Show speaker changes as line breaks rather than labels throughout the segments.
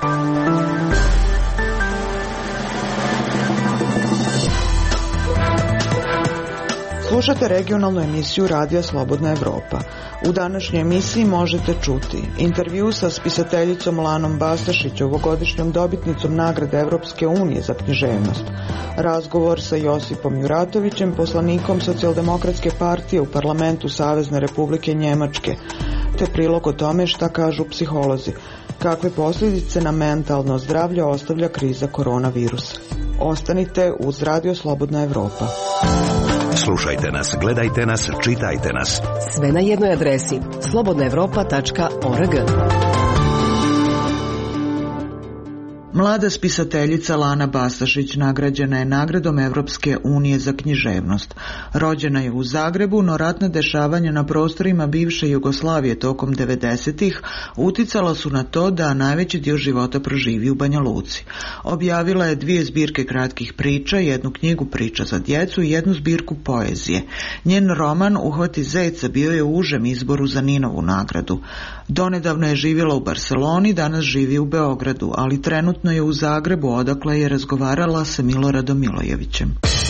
Slušate regionalnu emisiju Radija Slobodna Evropa. U današnjoj emisiji možete čuti intervju sa spisateljicom Lanom Bastašić, ovogodišnjom dobitnicom nagrade Evropske unije za književnost, razgovor sa Josipom Juratovićem, poslanikom Socijaldemokratske partije u parlamentu Savezne Republike Njemačke, te prilog o tome šta kažu psiholozi, kakve posljedice na mentalno zdravlje ostavlja kriza koronavirusa. Ostanite uz Radio Slobodna Evropa.
Slušajte nas, gledajte nas, čitajte nas.
Sve na jednoj adresi slobodnaevropa.org.
Mlada spisateljica Lana Bastašić nagrađena je nagradom Evropske unije za književnost. Rođena je u Zagrebu, no ratna dešavanja na prostorima bivše Jugoslavije tokom 90-ih uticala su na to da najveći dio života proživi u Banja Luci. Objavila je 2 zbirke kratkih priča, 1 knjigu priča za djecu i 1 zbirku poezije. Njen roman Uhvati zeca bio je u užem izboru za Ninovu nagradu. Donedavno je živjela u Barseloni, danas živi u Beogradu, ali trenutno je u Zagrebu, odakle je razgovarala sa Miloradom Milojevićem.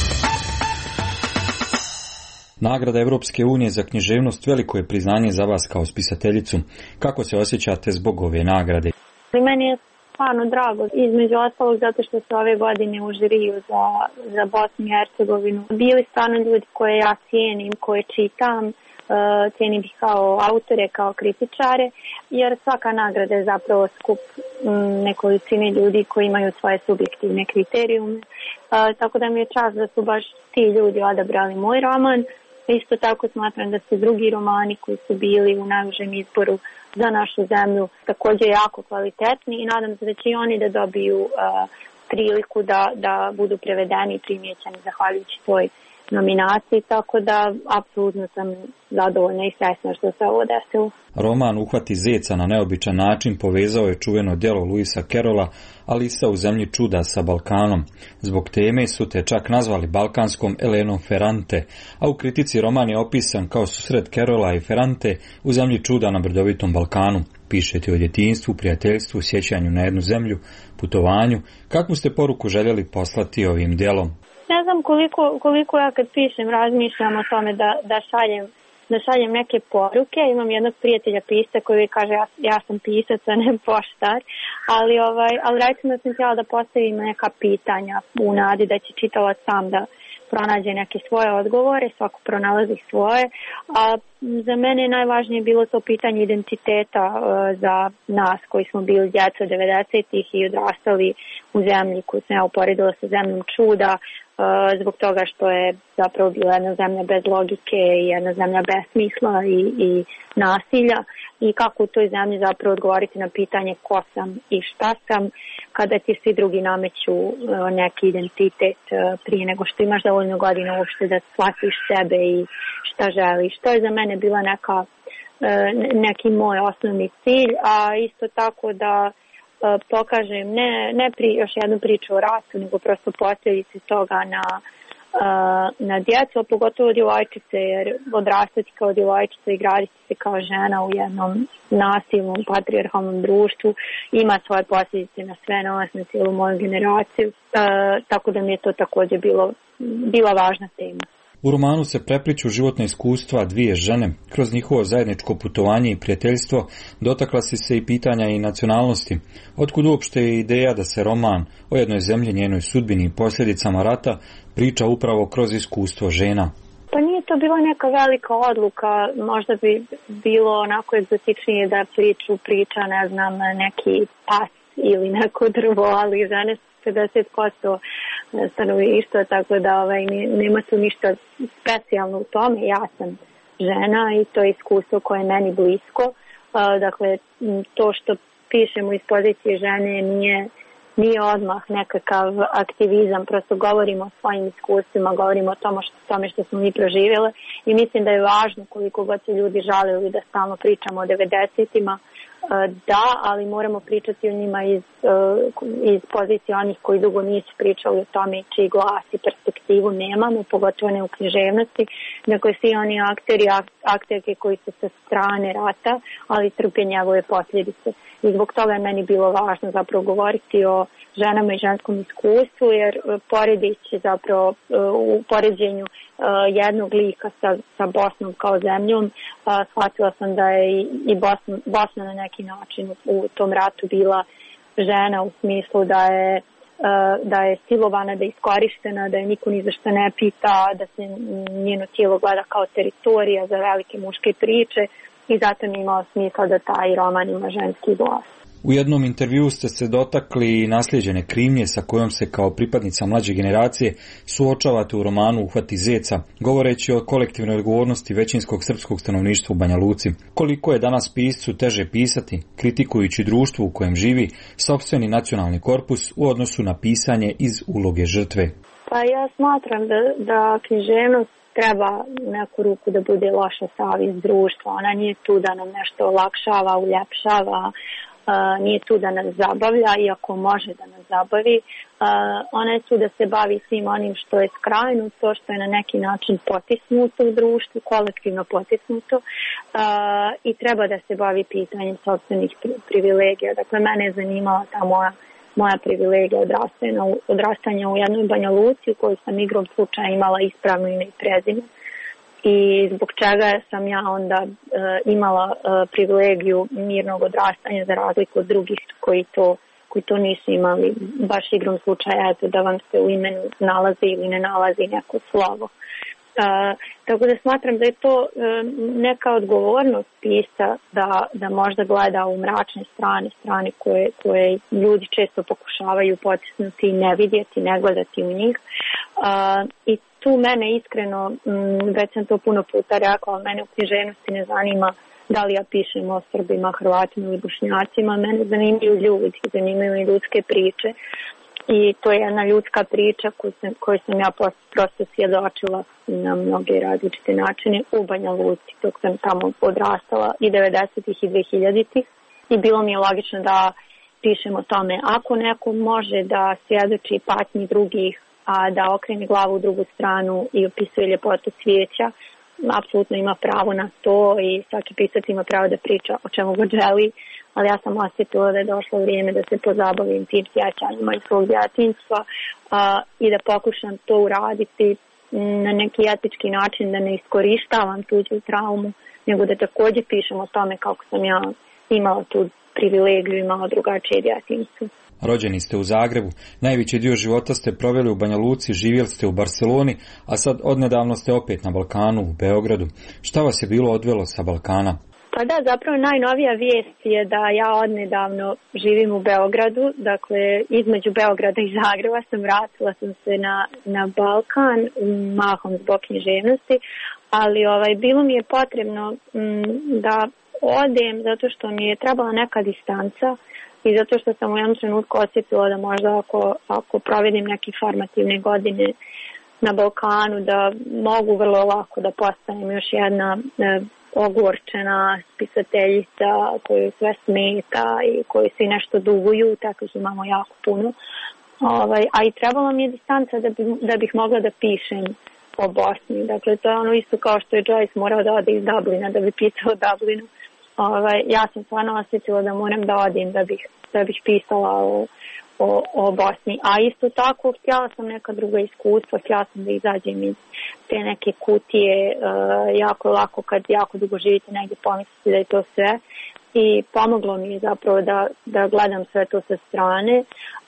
Nagrada Evropske unije za književnost veliko je priznanje za vas kao spisateljicu. Kako se osjećate zbog ove nagrade?
Meni je stvarno drago, između ostalog zato što su ove godine u žiriju za Bosnu i Hercegovinu bili stvarno ljudi koje ja cijenim, koje čitam, cijenim ih kao autore, kao kritičare, jer svaka nagrada je zapravo skup nekolicine ljudi koji imaju svoje subjektivne kriterijume. Tako da mi je čast da su baš ti ljudi odabrali moj roman. Isto tako smatram da su drugi romani koji su bili u najužem izboru za našu zemlju također jako kvalitetni i nadam se da će i oni da dobiju priliku da budu prevedeni i primijećeni zahvaljujući toj nominaciji, tako da apsolutno sam zadovoljna i srećna što se ovo desilo.
Roman Uhvati zeca na neobičan način povezao je čuveno djelo Luisa Carrolla Alisa u zemlji čuda sa Balkanom. Zbog teme su te čak nazvali balkanskom Elenom Ferrante, a u kritici roman je opisan kao susret Carrolla i Ferrante u zemlji čuda na brdovitom Balkanu. Pišete o djetinjstvu, prijateljstvu, sjećanju na jednu zemlju, putovanju. Kakvu ste poruku željeli poslati ovim djelom?
Ne znam koliko ja kad pišem razmišljam o tome da šaljem neke poruke. Imam jednog prijatelja pisca koji kaže ja sam pisac, a ne poštar, ali recimo sam htjela da postavim neka pitanja u nadi da će čitalac sam da pronađe neke svoje odgovore, svako pronalazi svoje, a za mene je najvažnije bilo to pitanje identiteta za nas koji smo bili djeca 90-ih i odrastali u zemlji koju sam ja uporedila sa zemljom čuda, zbog toga što je zapravo bila jedna zemlja bez logike i jedna zemlja bez smisla i nasilja i kako u toj zemlji zapravo odgovoriti na pitanje ko sam i šta sam kada ti svi drugi nameću neki identitet prije nego što imaš dovoljno godina uopšte da shvatiš sebe i šta želiš. To je za mene bila neki moj osnovni cilj, a isto tako da pokažem još jednu priču o ratu, nego prosto posljedice toga na djecu, a pogotovo djevojčice, jer odrastati kao djevojčica i graditi se kao žena u jednom nasilnom, patrijarhalnom društvu ima svoje posljedice na sve nas, na cijelu moju generaciju, tako da mi je to također bila važna tema.
U romanu se prepliću životna iskustva 2 žene. Kroz njihovo zajedničko putovanje i prijateljstvo dotakla si se i pitanja i nacionalnosti. Otkud uopšte je ideja da se roman o jednoj zemlji, njenoj sudbini i posljedicama rata priča upravo kroz iskustvo žena?
Pa nije to bila neka velika odluka, možda bi bilo onako egzotičnije da priča, ne znam, neki pas ili neko drvo, ali žene 50% stanovništva, tako da nema tu ništa specijalno u tome. Ja sam žena i to je iskustvo koje je meni blisko. Dakle, to što pišemo iz pozicije žene nije odmah nekakav aktivizam, prosto govorimo o svojim iskustvima, govorimo o tome što smo mi proživjele i mislim da je važno koliko god se ljudi žalili da stalno pričamo o 90-ima, da, ali moramo pričati o njima iz pozicije onih koji dugo nisu pričali o tome čiji glas i perspektiva perspektivu nemamo, pogotovo ne u književnosti, nego svi oni akteri, akterke koji su sa strane rata, ali trpe njegove posljedice. I zbog toga je meni bilo važno zapravo govoriti o ženama i ženskom iskustvu, jer poredići zapravo u poređenju jednog lika sa Bosnom kao zemljom, shvatila sam da je i Bosna na neki način u tom ratu bila žena u smislu da je silovana, da je iskorištena, da je niko ni za šta ne pita, da se njeno tijelo gleda kao teritorija za velike muške priče i zato mi je imao smisla da taj roman ima ženski glas.
U jednom intervjuu ste se dotakli naslijeđene krivnje sa kojom se kao pripadnica mlađe generacije suočavate u romanu Uhvati zeca, govoreći o kolektivnoj odgovornosti većinskog srpskog stanovništva u Banja Luci. Koliko je danas piscu teže pisati, kritikujući društvo u kojem živi, sopstveni nacionalni korpus u odnosu na pisanje iz uloge žrtve?
Pa ja smatram da književnost treba u neku ruku da bude loša savjest društva. Ona nije tu da nam nešto olakšava, uljepšava, nije tu da nas zabavlja, iako može da nas zabavi. Ona je tu da se bavi svim onim što je skrajnuto, što je na neki način potisnuto u društvu, kolektivno potisnuto, i treba da se bavi pitanjem sopstvenih privilegija. Dakle, mene je zanimala ta moja privilegija odrastanja u jednoj Banja Luci u kojoj sam igrom slučaja imala ispravno ime i prezime. I zbog čega sam ja onda imala privilegiju mirnog odrastanja za razliku od drugih koji to nisu imali, baš igrom slučaja, eto, da vam se u imenu nalazi ili ne nalazi neko slovo. Tako da smatram da je to neka odgovornost pisca da možda gleda u mračne strane koje ljudi često pokušavaju potisnuti i ne vidjeti, ne gledati u njih. I tu mene iskreno, već sam to puno puta rekla, mene u književnosti ne zanima da li ja pišem o Srbima, Hrvatima ili Bošnjacima, mene zanimaju ljudi, zanimaju i ljudske priče. I to je jedna ljudska priča koju sam ja prosto svjedočila na mnoge različite načine u Banja Luci dok sam tamo odrastala i 90-ih i 2000-ih. I bilo mi je logično da pišem o tome. Ako neko može da svjedoči patnji drugih, a da okrene glavu u drugu stranu i opisuje ljepotu cvijeća, apsolutno ima pravo na to i svaki pisac ima pravo da priča o čemu god želi. Ali ja sam osjetila da je došlo vrijeme da se pozabavim tim sjećanjima iz svog djetinjstva i da pokušam to uraditi na neki etički način, da ne iskorištavam tuđu traumu, nego da također pišem o tome kako sam ja imala tu privilegiju, imala drugačije djetinjstvo.
Rođeni ste u Zagrebu, najveći dio života ste proveli u Banja Luci, živjeli ste u Barceloni, a sad odnedavno ste opet na Balkanu, u Beogradu. Šta vas je bilo odvelo sa Balkana?
Pa da, zapravo najnovija vijest je da ja odnedavno živim u Beogradu, dakle između Beograda i Zagreba vratila sam se na Balkan, mahom zbog književnosti, ali bilo mi je potrebno da odem zato što mi je trebala neka distanca i zato što sam u jednom trenutku osjetila da možda ako provedim neke formativne godine na Balkanu da mogu vrlo lako da postanem još jedna ogorčena spisateljica koju sve smeta i koji svi nešto duguju, tako što imamo jako puno. A i trebala mi je distanca da bih mogla da pišem o Bosni. Dakle, to je ono isto kao što je Joyce morao da ode iz Dublina da bi pisao o Dublinu. Ja sam stvarno osjetila da moram da odim da bih pisala o Bosni. A isto tako htjela sam neka druga iskustva, htjela sam da izađem iz te neke kutije, jako lako kad jako dugo živite negdje pomislite da je to sve. I pomoglo mi je zapravo da gledam sve to sa strane.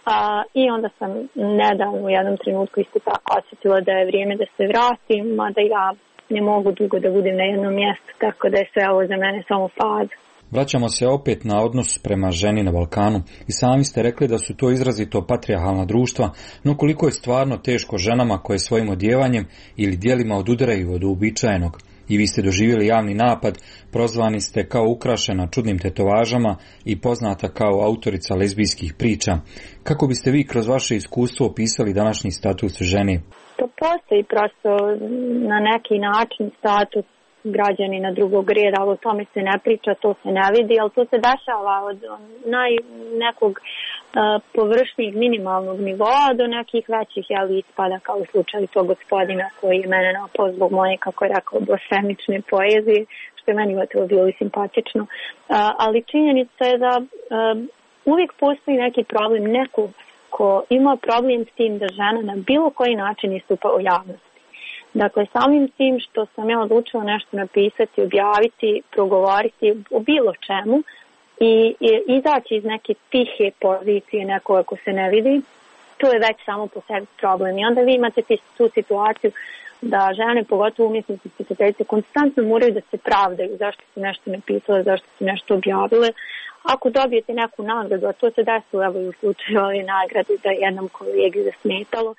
I onda sam nedavno u jednom trenutku isto tako osjetila da je vrijeme da se vratim, mada ja ne mogu dugo da budem na jednom mjestu, tako da je sve ovo za mene samo faza.
Vraćamo se opet na odnos prema ženi na Balkanu i sami ste rekli da su to izrazito patrijarhalna društva, no koliko je stvarno teško ženama koje svojim odjevanjem ili djelima odudaraju od uobičajenog. I vi ste doživjeli javni napad, prozvani ste kao ukrašena čudnim tetovažama i poznata kao autorica lezbijskih priča. Kako biste vi kroz vaše iskustvo opisali današnji status žene?
To postoji prosto na neki način status građanina drugog reda, ali o tome se ne priča, to se ne vidi, ali to se dešava od nekog površnijeg minimalnog nivoa do nekih većih ispada, kao u slučaju tog gospodina koji je mene napao zbog moje, kako je rekao, blasfemične poezije, što je meni to bilo i simpatično. Ali činjenica je da uvijek postoji neki problem, neko ko ima problem s tim da žena na bilo koji način istupa u javnosti. Dakle, samim tim što sam ja odlučila nešto napisati, objaviti, progovoriti o bilo čemu i izaći iz neke tihe pozicije nekoga ko se ne vidi, to je već samo po sebi problem. I onda vi imate tu situaciju da žene, pogotovo umjetnici, pisateljice, konstantno moraju da se pravdaju zašto su nešto napisale, zašto su nešto objavile. Ako dobijete neku nagradu, a to se desilo evo i u slučaju ove nagrade za jednom kolegi zasmetalo,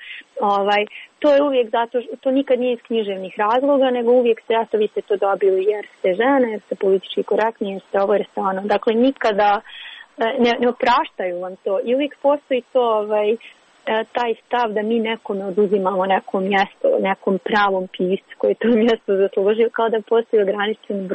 to je uvijek zato što to nikad nije iz književnih razloga, nego uvijek vi ste to dobili jer ste žene, jer ste politički korektni, jer ste ovo, jer ste ono. Dakle, nikada ne opraštaju vam to i uvijek postoji to taj stav da mi nekome oduzimamo neko mjesto, nekom pravom piscu koji to mjesto zaslužio, kao da postoji ograničen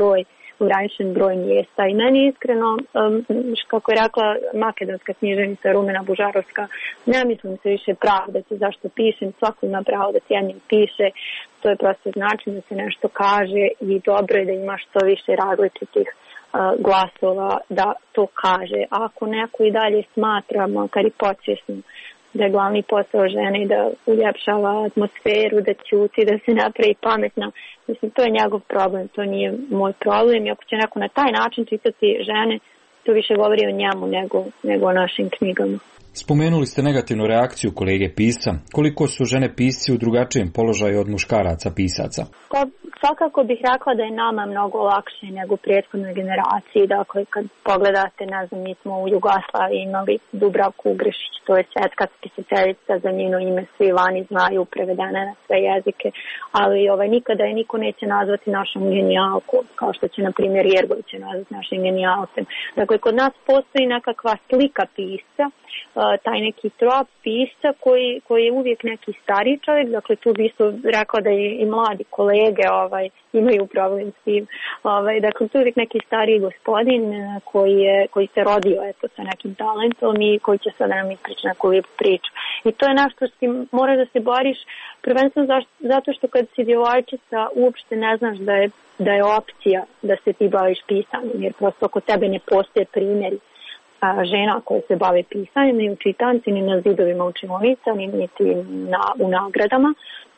broj mjesta. I meni iskreno, kako je rekla makedonska književnica Rumena Bužarovska, ne mislim se više pravdati zašto pišem, svako ima pravo da jednim piše, to je prosto način da se nešto kaže i dobro je da ima što više različitih glasova da to kaže. A ako neko i dalje smatra, makar i podsvjesno, da je glavni posao žene da uljepšava atmosferu, da ćuti, da se napravi pametna. Mislim, to je njegov problem, to nije moj problem. I ako će neko na taj način čitati žene, to više govori o njemu nego o našim knjigama.
Spomenuli ste negativnu reakciju kolege pisca. Koliko su žene pisci u drugačijem položaju od muškaraca pisaca?
Pa, svakako bih rekla da je nama mnogo lakše nego u prethodnoj generaciji. Dakle, kad pogledate, ne znam, mi smo u Jugoslaviji imali Dubravku Ugrešić, to je svetska pisateljica, za njeno ime svi vani znaju, prevedene na sve jezike, ali nikada je niko neće nazvati našom genijalku, kao što će, na primjer, Jergović nazvati našim genijalcem. Dakle, kod nas postoji nekakva slika pisca, taj neki trop pisca koji je uvijek neki stariji čovjek, dakle tu bi isto rekao da i mladi kolege imaju problem s tim. Dakle, tu je uvijek neki stariji gospodin koji se rodio sa nekim talentom i koji će sada nam ispričati neku lijepu priču. I to je nešto što ti moraš da se boriš, prvenstveno zato što kad si djevojčica uopšte ne znaš da je opcija da se ti baviš pisanjem, jer prosto oko tebe ne postoje primjeri žena koje se bave pisanjem, ni u čitanci, ni na zidovima učionica, niti u nagradama.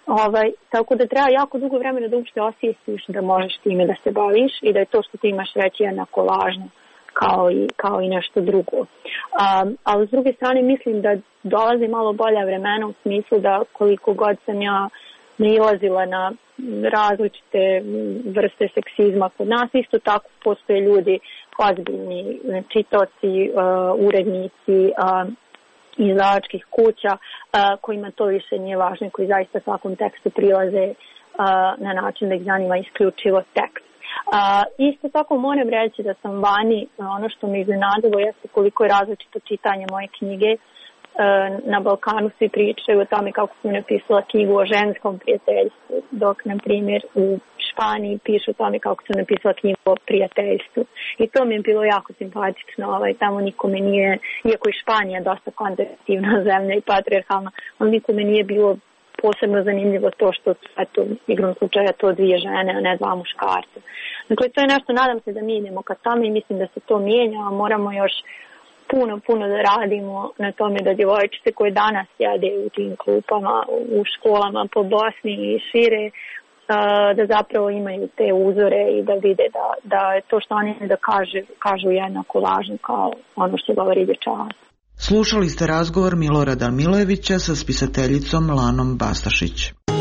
Tako da treba jako dugo vremena da uopšte osvijestiš da možeš time da se baviš i da je to što ti imaš reći jednako važno kao i nešto drugo. Ali s druge strane mislim da dolazi malo bolja vremena u smislu da koliko god sam ja nailazila na različite vrste seksizma kod nas, isto tako postoje ljudi ozbiljni čitaoci, urednici izdavačkih kuća kojima to više nije važno, koji zaista svakom tekstu prilaze na način da ih zanima isključivo tekst. Isto tako moram reći da sam vani, ono što me iznenadilo jeste koliko je različito čitanje moje knjige. Na Balkanu svi pričaju o tome kako sam napisala knjigu o ženskom prijateljstvu, dok, na primjer, u Španiji pišu o tome kako sam napisala knjigu o prijateljstvu. I to mi je bilo jako simpatično, tamo nikome nije, iako je Španija dosta konzervativna zemlja i patrijarhalna, ali nikome nije bilo posebno zanimljivo to što su, igrom slučaja, to dvije žene, a ne dva muškarca. Dakle, to je nešto, nadam se da mi idemo ka tome i mislim da se to mijenja, a moramo još puno da radimo na tome da djevojčice koje danas sjede u tim klupama, u školama po Bosni i šire, da zapravo imaju te uzore i da vide da je to što oni da kažu jednako važno kao ono što govori dječak.
Slušali ste razgovor Milorada Milojevića sa spisateljicom Lanom Bastašić.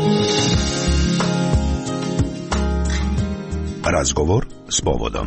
Razgovor s povodom.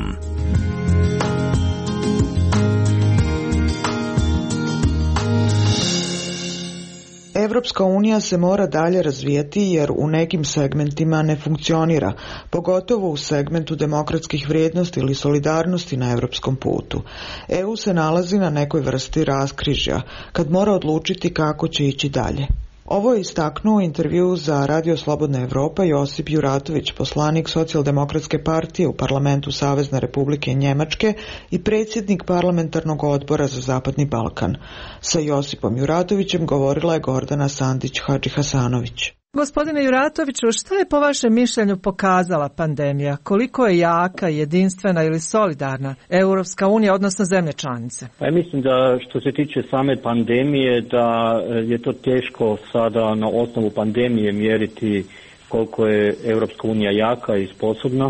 Evropska unija se mora dalje razvijati jer u nekim segmentima ne funkcionira, pogotovo u segmentu demokratskih vrijednosti ili solidarnosti na europskom putu. EU se nalazi na nekoj vrsti raskrižja, kad mora odlučiti kako će ići dalje. Ovo je istaknuo u intervju za Radio Slobodna Evropa Josip Juratović, poslanik Socijaldemokratske partije u parlamentu Savezne Republike Njemačke i predsjednik parlamentarnog odbora za Zapadni Balkan. Sa Josipom Juratovićem govorila je Gordana Sandić-Hadžihasanović.
Gospodine Juratoviću, šta je po vašem mišljenju pokazala pandemija? Koliko je jaka, jedinstvena ili solidarna Europska unija, odnosno zemlje članice?
Ja mislim da što se tiče same pandemije, da je to teško sada na osnovu pandemije koliko je Europska unija jaka i sposobna,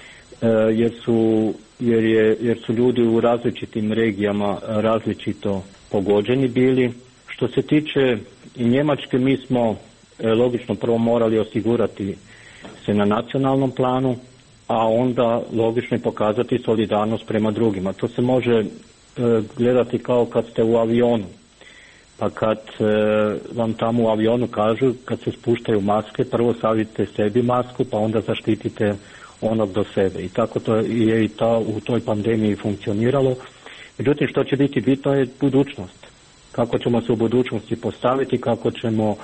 jer su ljudi u različitim regijama različito pogođeni bili. Što se tiče i Njemačke, mi smo logično prvo morali osigurati se na nacionalnom planu, a onda logično je pokazati solidarnost prema drugima. To se može gledati kao kad ste u avionu, pa kad vam tamo u avionu kažu, kad se spuštaju maske, prvo stavite sebi masku, pa onda zaštitite onog do sebe. I tako to je u toj pandemiji funkcioniralo. Međutim, što će biti bitno je budućnost. Kako ćemo se u budućnosti postaviti, kako ćemo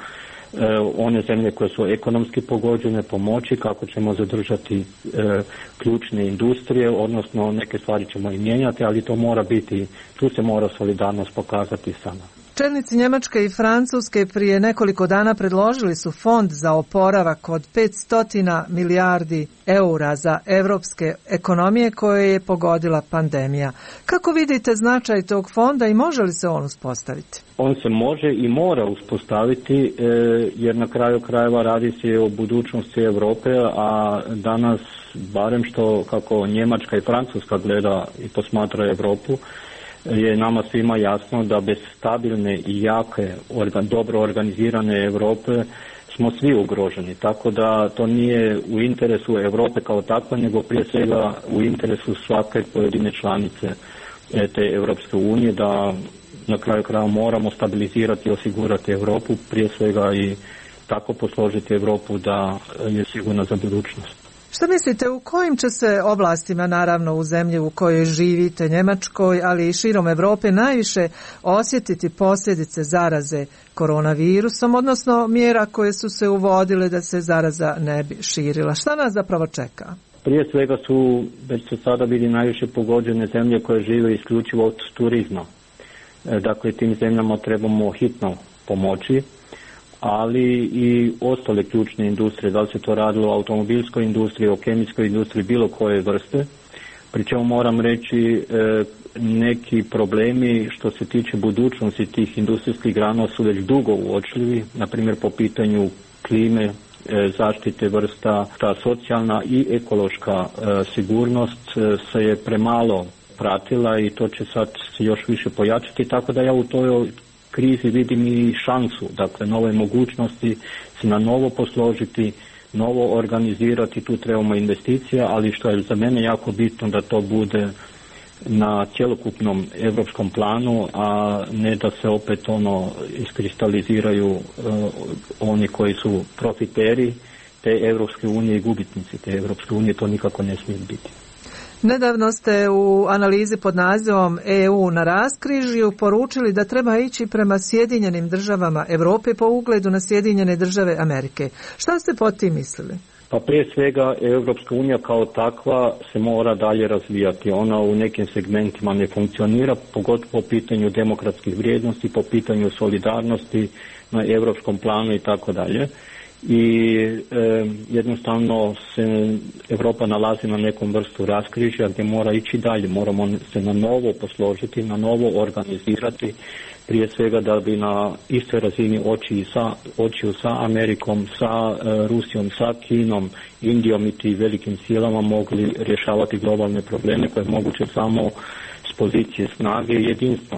one zemlje koje su ekonomski pogođene pomoći, kako ćemo zadržati ključne industrije, odnosno neke stvari ćemo i mijenjati, ali to mora biti, tu se mora solidarnost pokazati sama.
Čelnici Njemačke i Francuske prije nekoliko dana predložili su fond za oporavak od 500 milijardi eura za evropske ekonomije koje je pogodila pandemija. Kako vidite značaj tog fonda i može li se on uspostaviti?
On se može i mora uspostaviti jer na kraju krajeva radi se o budućnosti Europe, a danas barem što kako Njemačka i Francuska gleda i posmatra Europu, je nama svima jasno da bez stabilne i jake, dobro organizirane Europe smo svi ugroženi. Tako da to nije u interesu Europe kao takva, nego prije svega u interesu svake pojedine članice te Europske unije, da na kraju krajeva moramo stabilizirati i osigurati Europu, prije svega i tako posložiti Europu da je sigurna za budućnost.
Šta mislite, u kojim će se oblastima, naravno u zemlji u kojoj živite, Njemačkoj, ali i širom Europe, najviše osjetiti posljedice zaraze koronavirusom, odnosno mjera koje su se uvodile da se zaraza ne bi širila? Šta nas zapravo čeka?
Prije svega već se sada vidi najviše pogođene zemlje koje žive isključivo od turizma. Dakle, tim zemljama trebamo hitno pomoći, ali i ostale ključne industrije, da li se to radilo o automobilskoj industriji, o kemijskoj industriji, bilo koje vrste. Pri čemu moram reći neki problemi što se tiče budućnosti tih industrijskih grana su već dugo uočljivi, na primjer po pitanju klime, zaštite vrsta, ta socijalna i ekološka sigurnost se je premalo pratila i to će sad se još više pojačati, tako da ja u toj krizi vidim i šansu, dakle nove mogućnosti se na novo posložiti, novo organizirati, tu trebamo investicija, ali što je za mene jako bitno da to bude na cjelokupnom europskom planu, a ne da se opet iskristaliziraju oni koji su profiteri te Europske unije i gubitnici te Europske unije, to nikako ne smije biti.
Nedavno ste u analizi pod nazivom EU na raskrižju poručili da treba ići prema Sjedinjenim državama Europe po ugledu na Sjedinjene države Amerike. Šta ste pod tim mislili?
Pa prije svega Europska unija kao takva se mora dalje razvijati. Ona u nekim segmentima ne funkcionira, pogotovo po pitanju demokratskih vrijednosti, po pitanju solidarnosti na europskom planu i tako dalje. I jednostavno se Europa nalazi na nekom vrstu raskrižja gdje mora ići dalje. Moramo se na novo posložiti, na novo organizirati, prije svega da bi na istoj razini očiju sa Amerikom, sa Rusijom, sa Kinom, Indijom i tim velikim silama mogli rješavati globalne probleme koje je moguće samo s pozicije snage i jedinstva.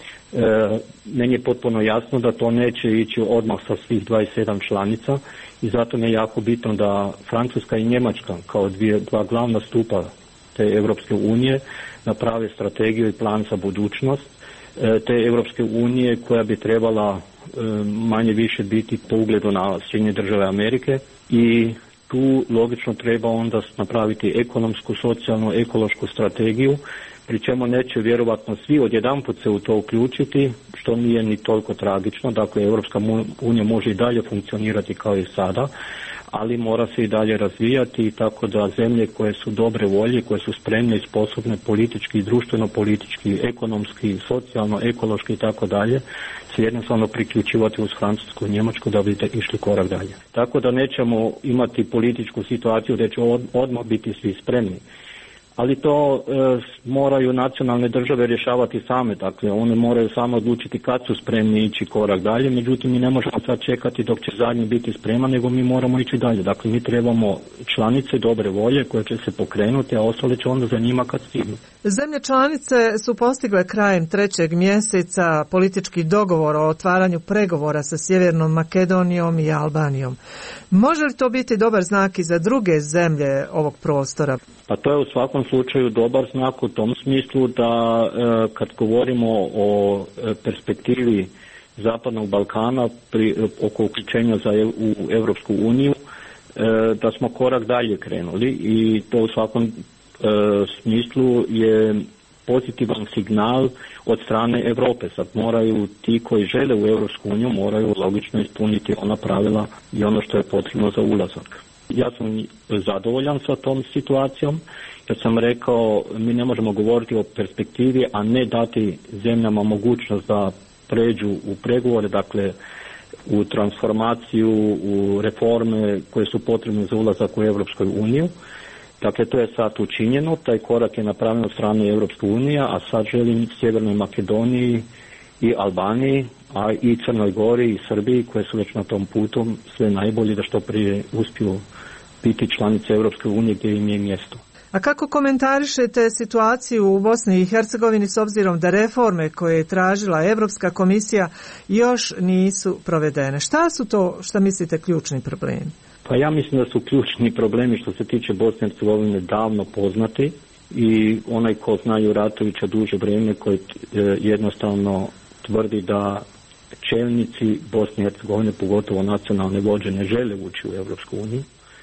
Meni je potpuno jasno da to neće ići odmah sa svih 27 članica i zato mi je jako bitno da Francuska i Njemačka kao dva glavna stupa te Europske unije naprave strategiju i plan za budućnost te Europske unije koja bi trebala manje više biti po ugledu na Sjedinjene države Amerike i tu logično treba onda napraviti ekonomsku, socijalnu, ekološku strategiju, pri čemu neće vjerovatno svi odjedanput se u to uključiti, što nije ni toliko tragično. Dakle, Europska unija može i dalje funkcionirati kao i sada, ali mora se i dalje razvijati, tako da zemlje koje su dobre volje, koje su spremne i sposobne politički, društveno-politički, ekonomski, socijalno, ekološki i tako dalje, se jednostavno priključivati uz Francusku i Njemačku da bi išli korak dalje. Tako da nećemo imati političku situaciju da će odmah biti svi spremni. Ali to moraju nacionalne države rješavati same, dakle one moraju samo odlučiti kad su spremni ići korak dalje, međutim mi ne možemo sad čekati dok će zadnji biti spreman, nego mi moramo ići dalje. Dakle mi trebamo članice dobre volje koje će se pokrenuti, a ostale će onda za njima kad stignu.
Zemlje članice su postigle krajem 3. mjeseca politički dogovor o otvaranju pregovora sa Sjevernom Makedonijom i Albanijom. Može li to biti dobar znak i za druge zemlje ovog prostora?
Pa to je u svakom slučaju dobar znak u tom smislu da kad govorimo o perspektivi Zapadnog Balkana oko uključenja u Europsku uniju, da smo korak dalje krenuli i to u svakom smislu je pozitivan signal od strane Europe. Sad moraju ti koji žele u Europsku uniju moraju logično ispuniti ona pravila i ono što je potrebno za ulazak. Ja sam zadovoljan sa tom situacijom, jer sam rekao mi ne možemo govoriti o perspektivi, a ne dati zemljama mogućnost da pređu u pregovore, dakle u transformaciju, u reforme koje su potrebne za ulazak u Europsku uniju. Dakle, to je sad učinjeno, taj korak je napravljen od strane Europske unije, a sad želim Sjevernoj Makedoniji i Albaniji, a i Crnoj Gori i Srbiji, koje su već na tom putu, sve najbolje da što prije uspiju biti članice Europske unije gdje im je mjesto.
A kako komentarišete situaciju u Bosni i Hercegovini s obzirom da reforme koje je tražila Europska komisija još nisu provedene? Šta su to, šta mislite, ključni problemi?
Pa ja mislim da su ključni problemi što se tiče Bosne i Hercegovine davno poznati i onaj ko zna Juratovića duže vrijeme koji jednostavno tvrdi da čelnici Bosne i Hercegovine, pogotovo nacionalne vođe, ne žele ući u Europsku uniju,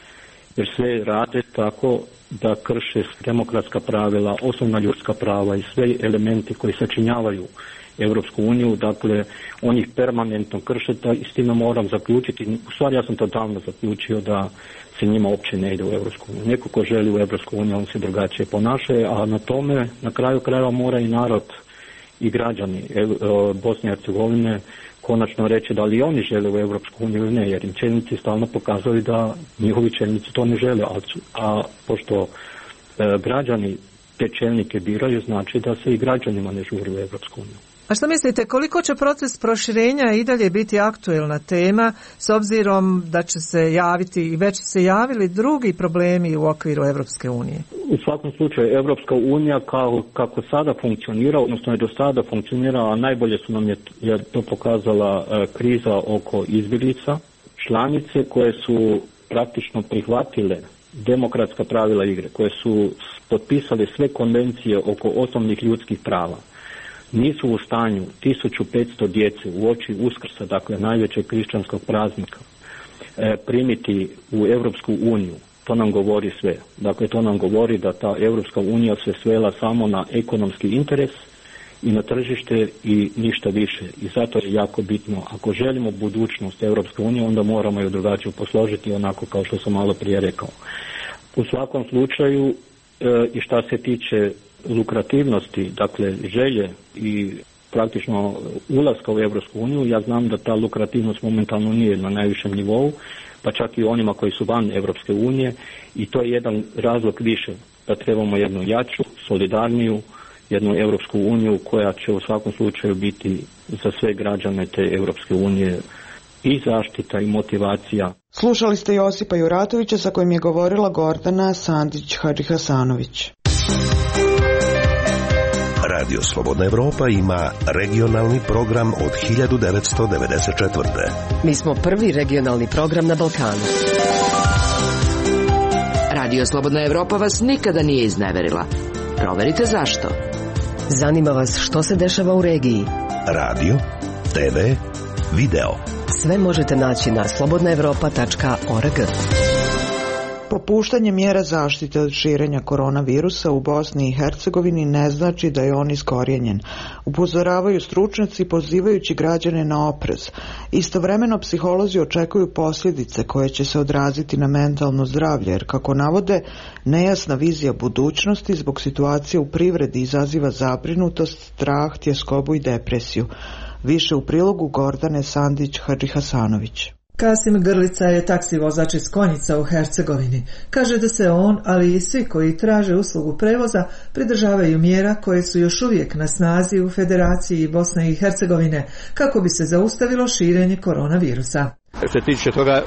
jer sve rade tako da krše demokratska pravila, osnovna ljudska prava i sve elementi koji sačinjavaju Europsku uniju, dakle on ih permanentno krše, i s time moram zaključiti, u stvari ja sam to davno zaključio da se njima uopće ne ide u Europsku uniju. Neko ko želi u Europsku uniju, on se drugačije ponaša, a na tome na kraju krajeva mora i narod i građani Bosne i Hercegovine konačno reći da li oni žele u Europsku uniju ili ne, jer im čelnici stalno pokazuju da njihovi čelnici to ne žele, a pošto građani te čelnike biraju, znači da se i građanima ne žuri u Europsku uniju.
A što mislite, koliko će proces proširenja i dalje biti aktuelna tema s obzirom da će se javiti i već se javili drugi problemi u okviru Europske unije?
U svakom slučaju Europska unija kako sada funkcionira, odnosno je do sada funkcionirala, najbolje su nam je to pokazala kriza oko izbjeglica, članice koje su praktično prihvatile demokratska pravila igre, koje su potpisale sve konvencije oko osnovnih ljudskih prava, nisu u stanju 1500 djece u oči Uskrsa, dakle najvećeg kršćanskog praznika, primiti u Europsku uniju. To nam govori sve. Dakle, to nam govori da ta Europska unija se svela samo na ekonomski interes i na tržište i ništa više. I zato je jako bitno, ako želimo budućnost Europske unije, onda moramo ju drugačije posložiti, onako kao što sam malo prije rekao. U svakom slučaju, i šta se tiče lukrativnosti, dakle želje i praktično ulaska u Europsku uniju, ja znam da ta lukrativnost momentalno nije na najvišem nivou, pa čak i onima koji su van Europske unije, i to je jedan razlog više da trebamo jednu jaču, solidarniju, jednu Europsku uniju koja će u svakom slučaju biti za sve građane te Europske unije i zaštita i motivacija.
Slušali ste Josipa Juratovića sa kojim je govorila Gordana Sandić-Hadžihasanović.
Radio Slobodna Evropa ima regionalni program od 1994.
Mi smo prvi regionalni program na Balkanu.
Radio Slobodna Evropa vas nikada nije izneverila. Proverite zašto.
Zanima vas što se dešava u regiji.
Radio, TV, video.
Sve možete naći na slobodnaevropa.org.
Popuštanje mjera zaštite od širenja koronavirusa u Bosni i Hercegovini ne znači da je on iskorijenjen. Upozoravaju stručnjaci pozivajući građane na oprez. Istovremeno psiholozi očekuju posljedice koje će se odraziti na mentalno zdravlje, jer kako navode, nejasna vizija budućnosti zbog situacije u privredi izaziva zabrinutost, strah, tjeskobu i depresiju. Više u prilogu Gordane Sandić-Hadžihasanović.
Kasim Grlica je taksi vozač iz Konjica u Hercegovini. Kaže da se on, ali i svi koji traže uslugu prevoza, pridržavaju mjera koje su još uvijek na snazi u Federaciji Bosne i Hercegovine kako bi se zaustavilo širenje koronavirusa.
Što se tiče toga,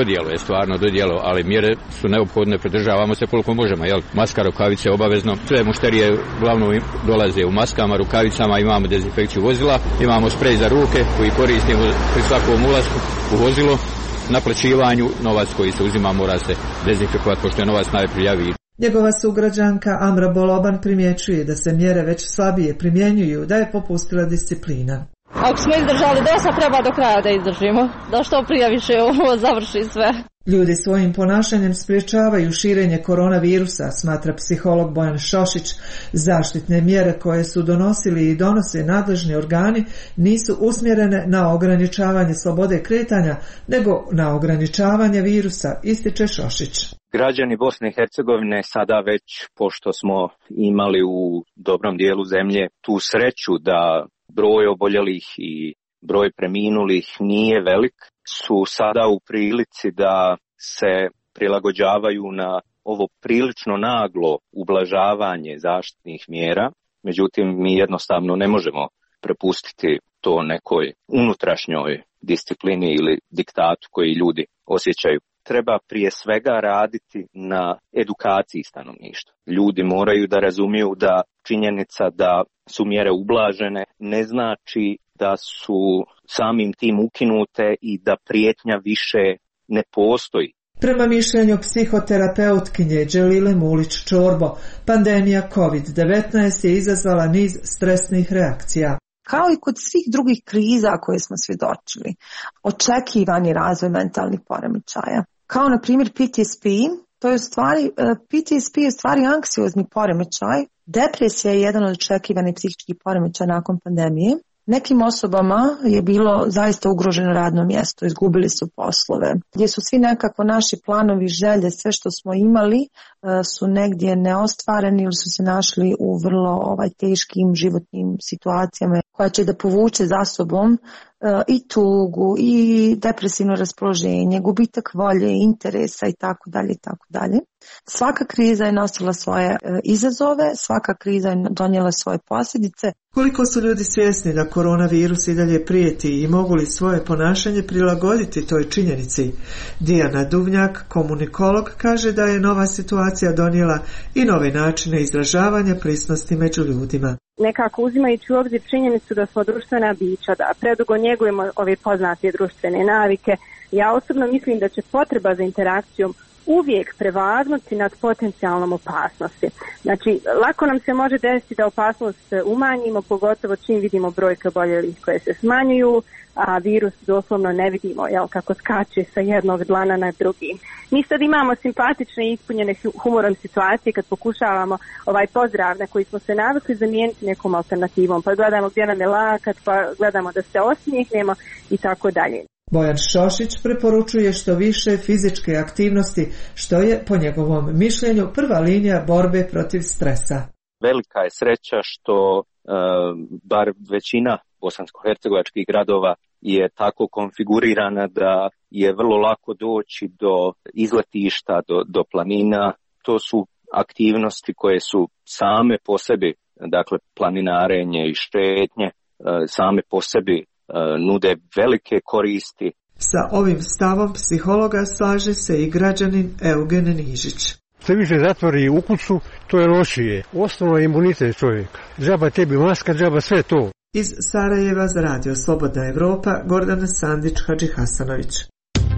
dodijelo, ali mjere su neophodne, pridržavamo se koliko možemo, jel? Maska, rukavice obavezno, sve mušterije uglavnom dolaze u maskama, rukavicama, imamo dezinfekciju vozila, imamo sprej za ruke koji koristimo pri svakom ulasku u vozilo, naplaćivanju, novac koji se uzima mora se dezinfikovati pošto je novac najprijaviji.
Njegova sugrađanka Amra Boloban primjećuje da se mjere već slabije primjenjuju, da je popustila disciplina.
Ako smo izdržali dosta, treba do kraja da izdržimo, da što prije više ovo završi sve.
Ljudi svojim ponašanjem sprječavaju širenje koronavirusa, smatra psiholog Bojan Šošić. Zaštitne mjere koje su donosili i donose nadležni organi nisu usmjerene na ograničavanje slobode kretanja, nego na ograničavanje virusa, ističe Šošić.
Građani Bosne i Hercegovine sada već, pošto smo imali u dobrom dijelu zemlje tu sreću da broj oboljelih i broj preminulih nije velik, su sada u prilici da se prilagođavaju na ovo prilično naglo ublažavanje zaštitnih mjera. Međutim, mi jednostavno ne možemo prepustiti to nekoj unutrašnjoj disciplini ili diktatu koji ljudi osjećaju. Treba prije svega raditi na edukaciji stanovništva. Ljudi moraju da razumiju da činjenica da su mjere ublažene ne znači da su samim tim ukinute i da prijetnja više ne postoji.
Prema mišljenju psihoterapeutkinje Đelile Mulić-Čorbo, pandemija COVID-19 je izazvala niz stresnih reakcija.
Kao i kod svih drugih kriza koje smo svjedočili, očekivani razvoj mentalnih poremećaja. Kao na primjer PTSP, PTSP je u stvari anksiozni poremećaj. Depresija je jedan od očekivanih psihičkih poremećaja nakon pandemije. Nekim osobama je bilo zaista ugroženo radno mjesto, izgubili su poslove, gdje su svi nekako naši planovi, želje, sve što smo imali su negdje neostvareni ili su se našli u vrlo teškim životnim situacijama koja će da povuče za sobom i tugu i depresivno raspoloženje, gubitak volje, interesa i tako dalje i tako dalje. Svaka kriza je nosila svoje izazove, svaka kriza je donijela svoje posljedice.
Koliko su ljudi svjesni da koronavirus i dalje prijeti i mogu li svoje ponašanje prilagoditi toj činjenici? Dijana Duvnjak, komunikolog, kaže da je nova situacija donijela i nove načine izražavanja prisnosti među ljudima.
Nekako uzimajući u obzir činjenicu da smo društvena bića, da predugo njegujemo ove poznate društvene navike, ja osobno mislim da će potreba za interakcijom uvijek prevagnuti nad potencijalnom opasnosti. Znači, lako nam se može desiti da opasnost umanjimo, pogotovo čim vidimo brojke oboljelih koje se smanjuju, a virus doslovno ne vidimo, kako skače sa jednog dlana na drugi. Mi sad imamo simpatične i ispunjene humorom situacije kad pokušavamo ovaj pozdrav na koji smo se navikli zamijeniti nekom alternativom, pa gledamo gdje nam je lakat, pa gledamo da se osmijehnemo i tako dalje.
Bojan Šošić preporučuje što više fizičke aktivnosti, što je, po njegovom mišljenju, prva linija borbe protiv stresa.
Velika je sreća što bar većina bosansko-hercegovačkih gradova je tako konfigurirana da je vrlo lako doći do izletišta, do planina. To su aktivnosti koje su same po sebi, dakle planinarenje i šetnje, same po sebi nude velike koristi.
Sa ovim stavom psihologa slaže se i građanin Eugen Nižić.
Sve više zatvori u kuću, to je lošije. Osnovno je imunitet čovjeka. Džaba tebi maska, džaba sve to.
Iz Sarajeva za radio Slobodna Evropa, Gordana Sandić-Hadžihasanović.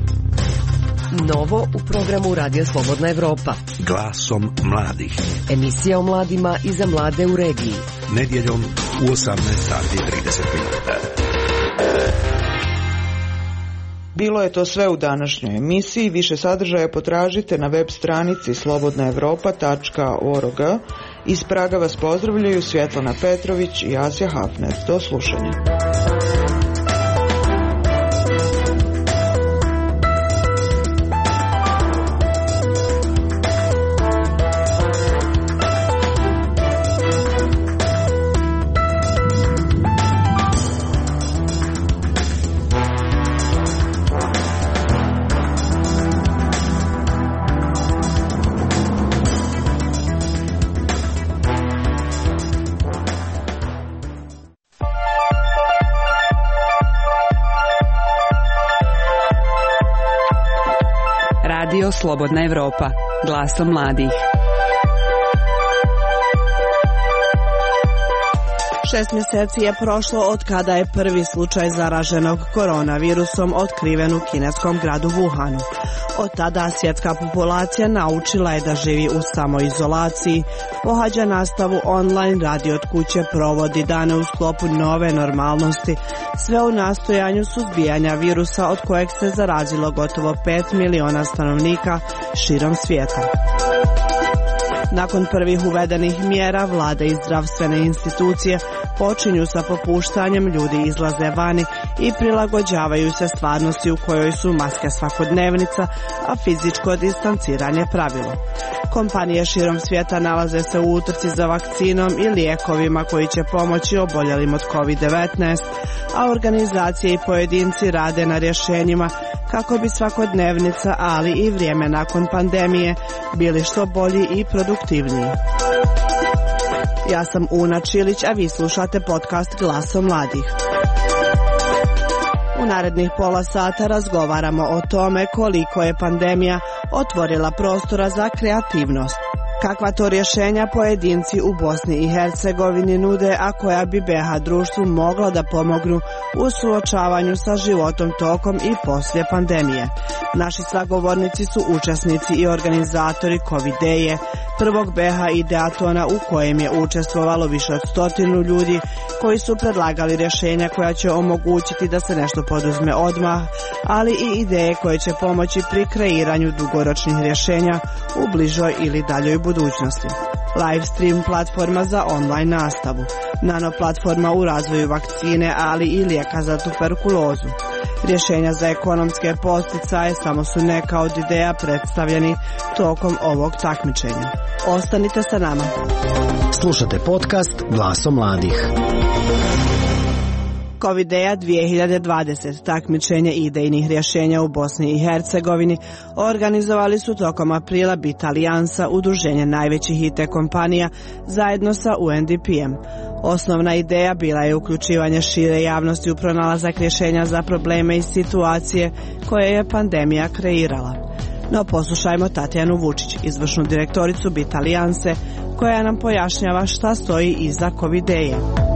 Novo u programu Radio Slobodna Evropa.
Glasom mladih.
Emisija o mladima i za mlade u regiji.
Nedjeljom u 18:30 minuta.
Bilo je to sve u današnjoj emisiji. Više sadržaja potražite na web stranici slobodnaevropa.org. Iz Praga vas pozdravljaju Svjetlana Petrović i Asja Hafner. Do slušanja.
Radio Slobodna Evropa, glasom mladih.
6 mjeseci je prošlo od kada je prvi slučaj zaraženog koronavirusom otkriven u kineskom gradu Wuhanu. Od tada svjetska populacija naučila je da živi u samoizolaciji, pohađa nastavu online, radi od kuće, provodi dane u sklopu nove normalnosti, sve u nastojanju suzbijanja virusa od kojeg se zarazilo gotovo 5 miliona stanovnika širom svijeta. Nakon prvih uvedenih mjera, vlade i zdravstvene institucije počinju sa popuštanjem, ljudi izlaze vani i prilagođavaju se stvarnosti u kojoj su maske svakodnevnica, a fizičko distanciranje pravilo. Kompanije širom svijeta nalaze se u utrci za vakcinom i lijekovima koji će pomoći oboljelim od COVID-19, a organizacije i pojedinci rade na rješenjima kako bi svakodnevnica, ali i vrijeme nakon pandemije bili što bolji i produktivniji. Ja sam Una Čilić, a vi slušate podcast Glasom mladih. U narednih pola sata razgovaramo o tome koliko je pandemija otvorila prostora za kreativnost. Kakva to rješenja pojedinci u Bosni i Hercegovini nude, a koja bi BiH društvu mogla da pomognu u suočavanju sa životom tokom i poslije pandemije. Naši sagovornici su učesnici i organizatori Covideje, prvog BiH ideatona u kojem je učestvovalo više od 100 ljudi koji su predlagali rješenja koja će omogućiti da se nešto poduzme odmah, ali i ideje koje će pomoći pri kreiranju dugoročnih rješenja u bližoj ili daljoj budućnosti. Livestream platforma za online nastavu, nano platforma u razvoju vakcine, ali i lijeka za tuberkulozu. Rješenja za ekonomske posticaje samo su neka od ideja predstavljeni tokom ovog takmičenja. Ostanite sa nama.
Slušate podcast Glasom mladih.
Covideja 2020, takmičenje idejnih rješenja u Bosni i Hercegovini, organizovali su tokom aprila BIT Alijansa, udruženje najvećih IT kompanija, zajedno sa UNDP-em. Osnovna ideja bila je uključivanje šire javnosti u pronalazak rješenja za probleme i situacije koje je pandemija kreirala. No poslušajmo Tatjanu Vučić, izvršnu direktoricu BIT Alijanse, koja nam pojašnjava šta stoji iza Covideje.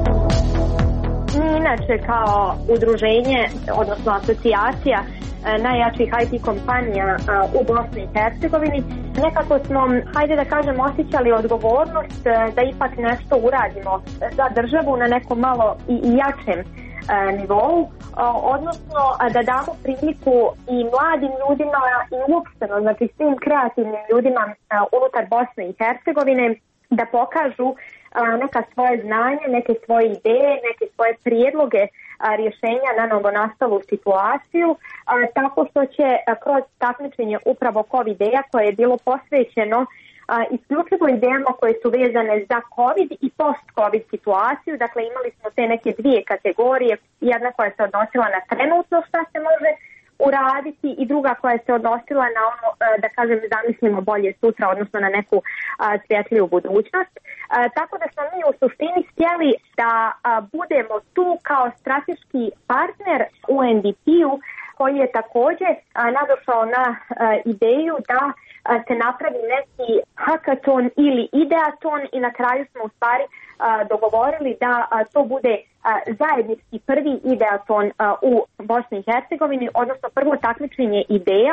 Inače, kao udruženje, odnosno asocijacija najjačih IT kompanija u Bosni i Hercegovini, nekako smo, hajde da kažem, osjećali odgovornost da ipak nešto uradimo za državu na nekom malo i jačem nivou, odnosno da damo priliku i mladim ljudima i uopšteno, znači svim kreativnim ljudima unutar Bosne i Hercegovine da pokažu neka svoje znanje, neke svoje ideje, neke svoje prijedloge rješenja na novonastalu situaciju, tako što će kroz takmičenje upravo Covideja koje je bilo posvećeno isključivo idejama koje su vezane za COVID i post-COVID situaciju. Dakle, imali smo te neke dvije kategorije, jedna koja se odnosila na trenutno šta se može uraditi i druga koja se odnosila na ono, da kažem, zamislimo bolje sutra, odnosno na neku svjetliju budućnost. Tako da smo mi u suštini htjeli da budemo tu kao strateški partner UNDP-u, koji je također nadošao na ideju da se napravi neki hackathon ili ideaton i na kraju smo u stvari dogovorili da to bude zajednički prvi ideaton u Bosni i Hercegovini, odnosno prvo takmičenje ideja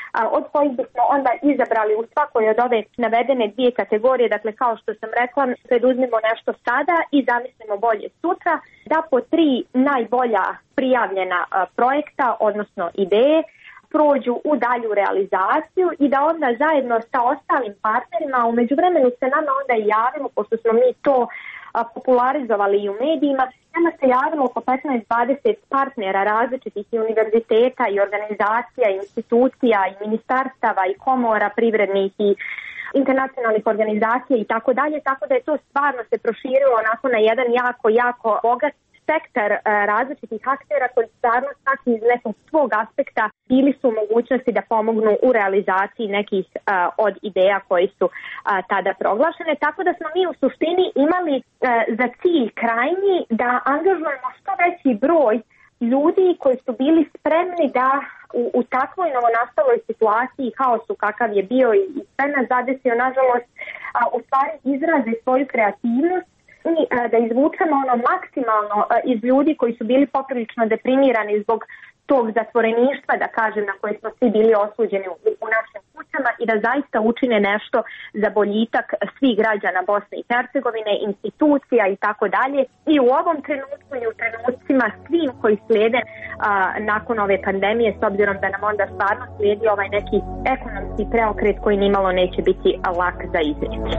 od kojih bismo onda izabrali u svakoj od ove navedene dvije kategorije, dakle kao što sam rekla, preduzmimo nešto sada i zamislimo bolje sutra, da po 3 najbolja prijavljena projekta, odnosno ideje, prođu u dalju realizaciju i da onda zajedno sa ostalim partnerima, u međuvremenu se nama onda i javimo, pošto smo mi to popularizovali i u medijima, nama se javilo oko 15-20 partnera različitih i univerziteta i organizacija i institucija i ministarstava i komora privrednih i internacionalnih organizacija i tako dalje, tako da je to stvarno se proširilo onako na jedan jako bogat spektar različitih aktera koji stvarno svaki iz nekog svog aspekta bili su u mogućnosti da pomognu u realizaciji nekih od ideja koji su tada proglašene, tako da smo mi u suštini imali za cilj krajnji da angažujemo što veći broj ljudi koji su bili spremni da u takvoj novonastaloj situaciji, haosu kakav je bio i sve nas zadesio, nažalost, u stvari izraze svoju kreativnost i da izvučemo ono maksimalno iz ljudi koji su bili poprilično deprimirani zbog tog zatvoreništva, da kažem, na koje smo svi bili osuđeni u našim kućama i da zaista učine nešto za boljitak svih građana Bosne i Hercegovine, institucija i tako dalje. I u ovom trenutku i u trenucima svim koji slijede nakon ove pandemije, s obzirom da nam onda stvarno slijedi ovaj neki ekonomski preokret koji nimalo neće biti lak za izreći.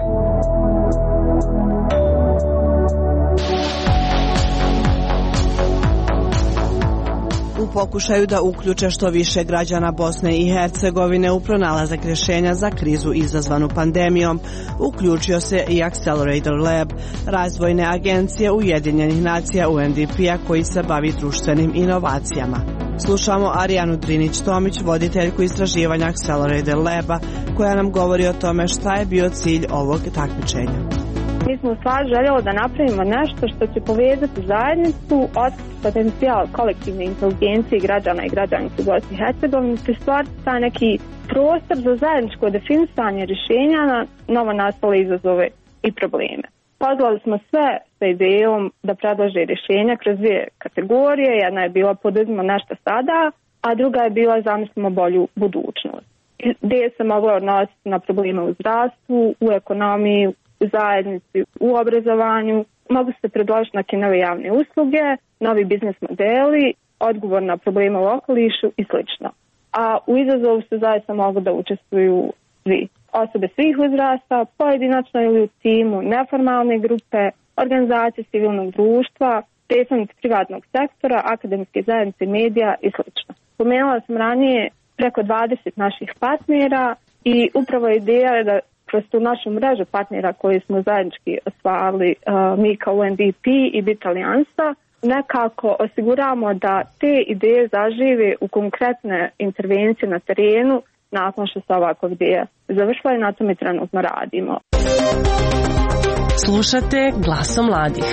U pokušaju da uključe što više građana Bosne i Hercegovine u pronalazak rješenja za krizu izazvanu pandemijom, uključio se i Accelerator Lab, razvojne agencije Ujedinjenih nacija UNDP-a koji se bavi društvenim inovacijama. Slušamo Arijanu Drinić-Tomić, voditeljku istraživanja Accelerator Laba, koja nam govori o tome šta je bio cilj ovog takmičenja.
Mi smo u stvari željeli da napravimo nešto što će povezati zajednicu, otkriti potencijal kolektivne inteligencije građana i građanica u Bosni i Hercegovini, te stvariti taj neki prostor za zajedničko definisanje rješenja na novonastale izazove i probleme. Pozvali smo sve sa idejom da predlože rješenja kroz 2 kategorije. Jedna je bila poduzmimo nešto sada, a druga je bila zamislimo bolju budućnost. Ideje se mogle odnositi na probleme u zdravstvu, u ekonomiji, u zajednici, u obrazovanju, mogu se predložiti neke nove javne usluge, novi biznis modeli, odgovor na probleme u okolišu i sl. A u izazovu se zaista mogu da učestvuju svi. Osobe svih uzrasta, pojedinačno ili u timu, neformalne grupe, organizacije civilnog društva, predstavnici privatnog sektora, akademske zajednice, medija i sl. Spomenula sam ranije preko 20 naših partnera i upravo ideja je da kroz tu našu mrežu partnera koje smo zajednički osvajali mi kao UNDP i BIT Alijansa, nekako osiguramo da te ideje zažive u konkretne intervencije na terenu nakon što se ovako ideja završila i na tome trenutno radimo.
Slušate Glasom mladih.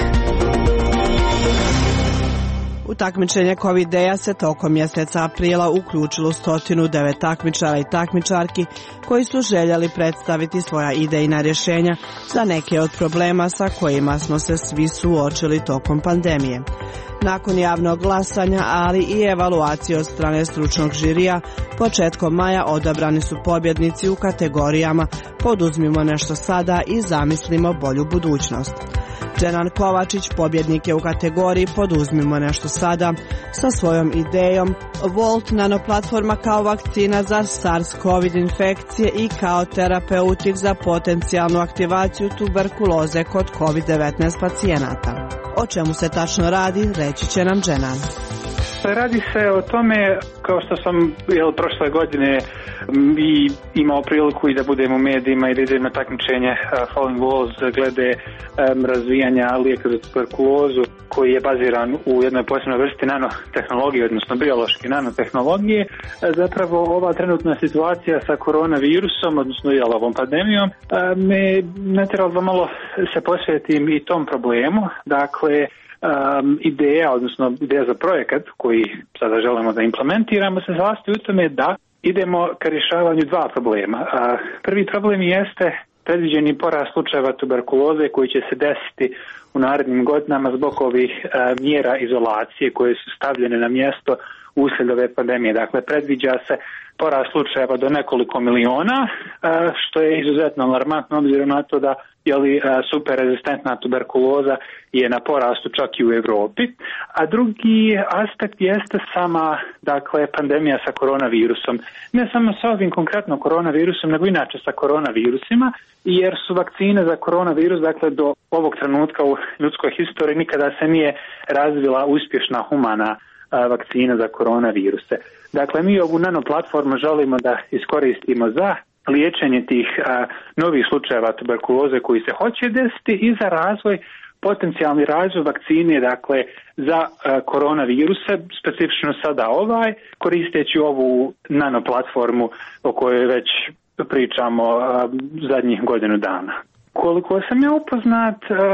U takmičenje Covideja se tokom mjeseca aprila uključilo 109 takmičara i takmičarki koji su željeli predstaviti svoja idejna rješenja za neke od problema sa kojima smo se svi suočili tokom pandemije. Nakon javnog glasanja, ali i evaluacije od strane stručnog žirija, početkom maja odabrani su pobjednici u kategorijama Poduzmimo nešto sada i Zamislimo bolju budućnost. Dženan Kovačić pobjednik je u kategoriji Poduzmimo nešto sada sa svojom idejom Volt nanoplatforma kao vakcina za SARS-CoV infekcije i kao terapeutik za potencijalnu aktivaciju tuberkuloze kod COVID-19 pacijenata. O čemu se tačno radi, reći će nam Dženan.
Radi se o tome, kao što sam prošle godine i imao priliku i da budem u medijima i da idem na takmičenje Falling Walls glede razvijanja lijeka za tuberkulozu koji je baziran u jednoj posebnoj vrsti nanotehnologije, odnosno biološke nanotehnologije. Zapravo ova trenutna situacija sa koronavirusom, odnosno i ovom pandemijom, me natjeralo da malo se posvetim i tom problemu. Dakle, ideja za projekat koji sada želimo da implementiramo se sastoji u tome da idemo ka rješavanju 2 problema. Prvi problem jeste predviđeni porast slučajeva tuberkuloze koji će se desiti u narednim godinama zbog ovih mjera izolacije koje su stavljene na mjesto uslijed ove pandemije. Dakle, predviđa se porast slučajeva do nekoliko miliona, što je izuzetno alarmantno obzirom na to da superrezistentna tuberkuloza je na porastu čak i u Europi. A drugi aspekt jeste sama pandemija sa koronavirusom. Ne samo sa ovim konkretno koronavirusom, nego inače sa koronavirusima, jer su vakcine za koronavirus, do ovog trenutka u ljudskoj historiji nikada se nije razvila uspješna humana vakcina za koronaviruse. Dakle, mi ovu nanoplatformu želimo da iskoristimo za liječenje tih novih slučajeva tuberkuloze koji se hoće desiti i za potencijalni razvoj vakcine, za koronaviruse, specifično sada koristeći ovu nanoplatformu o kojoj već pričamo zadnjih godinu dana. Koliko sam ja upoznat,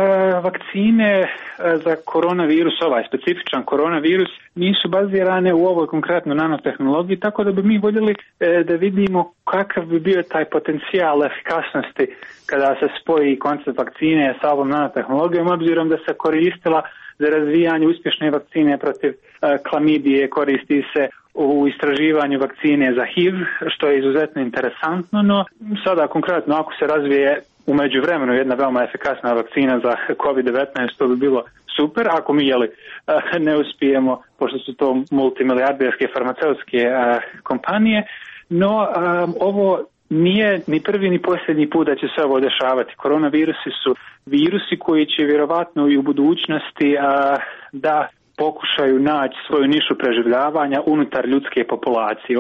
vakcine za koronavirus, specifičan koronavirus, nisu bazirane u ovoj konkretno nanotehnologiji, tako da bi mi voljeli da vidimo kakav bi bio taj potencijal efikasnosti kada se spoji koncept vakcine sa ovom nanotehnologijom, obzirom da se koristila za razvijanje uspješne vakcine protiv klamidije, koristi se u istraživanju vakcine za HIV, što je izuzetno interesantno, no sada konkretno ako se razvije u međuvremenu jedna veoma efikasna vakcina za COVID-19, to bi bilo super, ako mi ne uspijemo, pošto su to multimilijarderske farmaceutske kompanije, no ovo nije ni prvi ni posljednji put da će se ovo dešavati. Koronavirusi su virusi koji će vjerovatno i u budućnosti da pokušaju naći svoju nišu preživljavanja unutar ljudske populacije.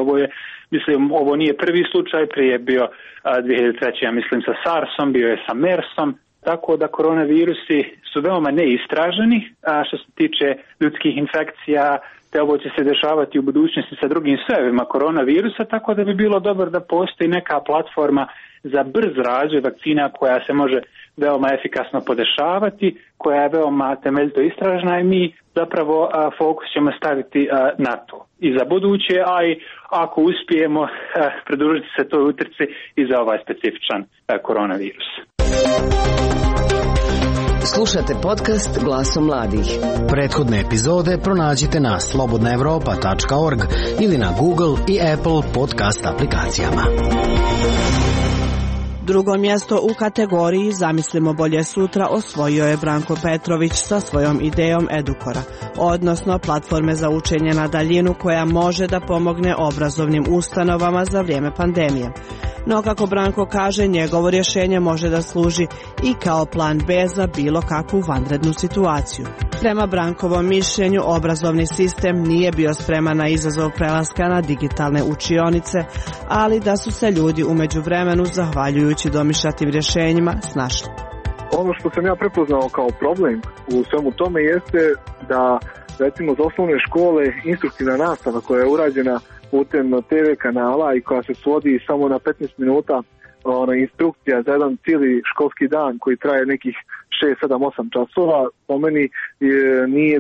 Ovo nije prvi slučaj, prije je bio 2003. mislim sa SARS-om, bio je sa MERS-om, tako da koronavirusi su veoma neistraženi, a što se tiče ljudskih infekcija, te ovo će se dešavati u budućnosti sa drugim sojevima koronavirusa, tako da bi bilo dobro da postoji neka platforma za brz razvoj vakcina koja se može veoma efikasno podešavati, koja je veoma temeljito istražena i mi zapravo fokus ćemo staviti na to. I za buduće, a i ako uspijemo pridružiti se toj utrci i za ovaj specifičan koronavirus.
Slušate podcast Glasom mladih.
Prethodne epizode pronađite na slobodnaevropa.org ili na Google i Apple podcast aplikacijama.
Drugo mjesto u kategoriji Zamislimo bolje sutra osvojio je Branko Petrović sa svojom idejom Edukora, odnosno platforme za učenje na daljinu koja može da pomogne obrazovnim ustanovama za vrijeme pandemije. No, kako Branko kaže, njegovo rješenje može da služi i kao plan B za bilo kakvu vanrednu situaciju. Prema Brankovom mišljenju, obrazovni sistem nije bio spreman na izazov prelaska na digitalne učionice, ali da su se ljudi u međuvremenu, zahvaljujući domišljatim rješenjima, snašli.
Ono što sam ja prepoznao kao problem u svemu tome jeste da, recimo, za osnovne škole instruktivna nastava koja je urađena putem TV kanala i koja se svodi samo na 15 minuta instrukcija za jedan cijeli školski dan koji traje nekih 6, 7, 8 časova, po meni nije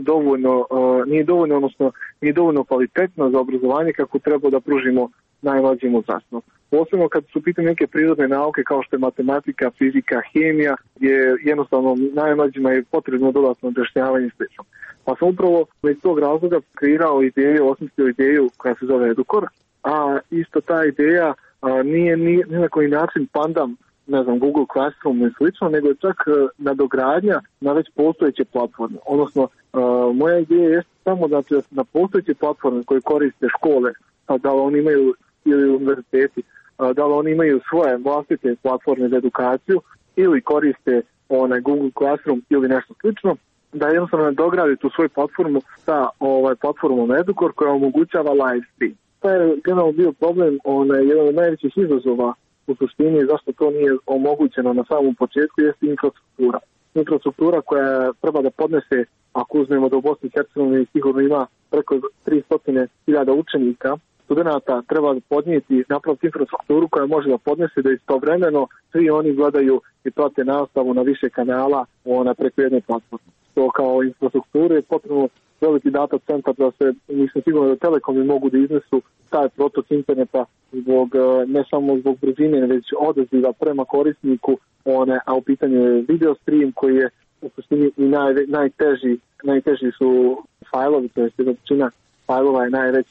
dovoljno kvalitetno za obrazovanje kako treba da pružimo najmlađim uzrastom. Posebno kad su pitanje neke prirodne nauke kao što je matematika, fizika, hemija, gdje jednostavno najmlađima je potrebno dodatno objašnjavanje i slično. Pa sam upravo iz tog razloga osmislio ideju koja se zove Edukor, a isto ta ideja nije ni na koji način pandam, Google Classroom i slično, nego je čak nadogradnja na već postojeće platforme. Odnosno, moja ideja je samo da na postojeće platforme koje koriste škole, da li oni imaju ili univerziteti, da li oni imaju svoje vlastite platforme za edukaciju ili koriste Google Classroom ili nešto slično, da jednostavno nadogradi tu svoju platformu sa platformom Edukor koja omogućava live stream. To je generalno bio problem, jedan od najvećih izazova u suštini zašto to nije omogućeno na samom početku jeste infrastruktura. Infrastruktura koja treba da podnese, ako uzmemo da u Bosni i Hercegovini sigurno ima preko 300.000 učenika, studenta, treba podnijeti napraviti infrastrukturu koja može da podnese da istovremeno svi oni gledaju i prate nastavu na više kanala preko jedne platforme. To kao infrastrukturu je potrebno veliki data centar da se, mislim sigurno da telekomi mogu da iznesu taj protok interneta ne samo zbog brzine, već odaziva prema korisniku, a u pitanju je video stream koji je u suštini i najteži su fajlovi, to je većina fajlova je najveća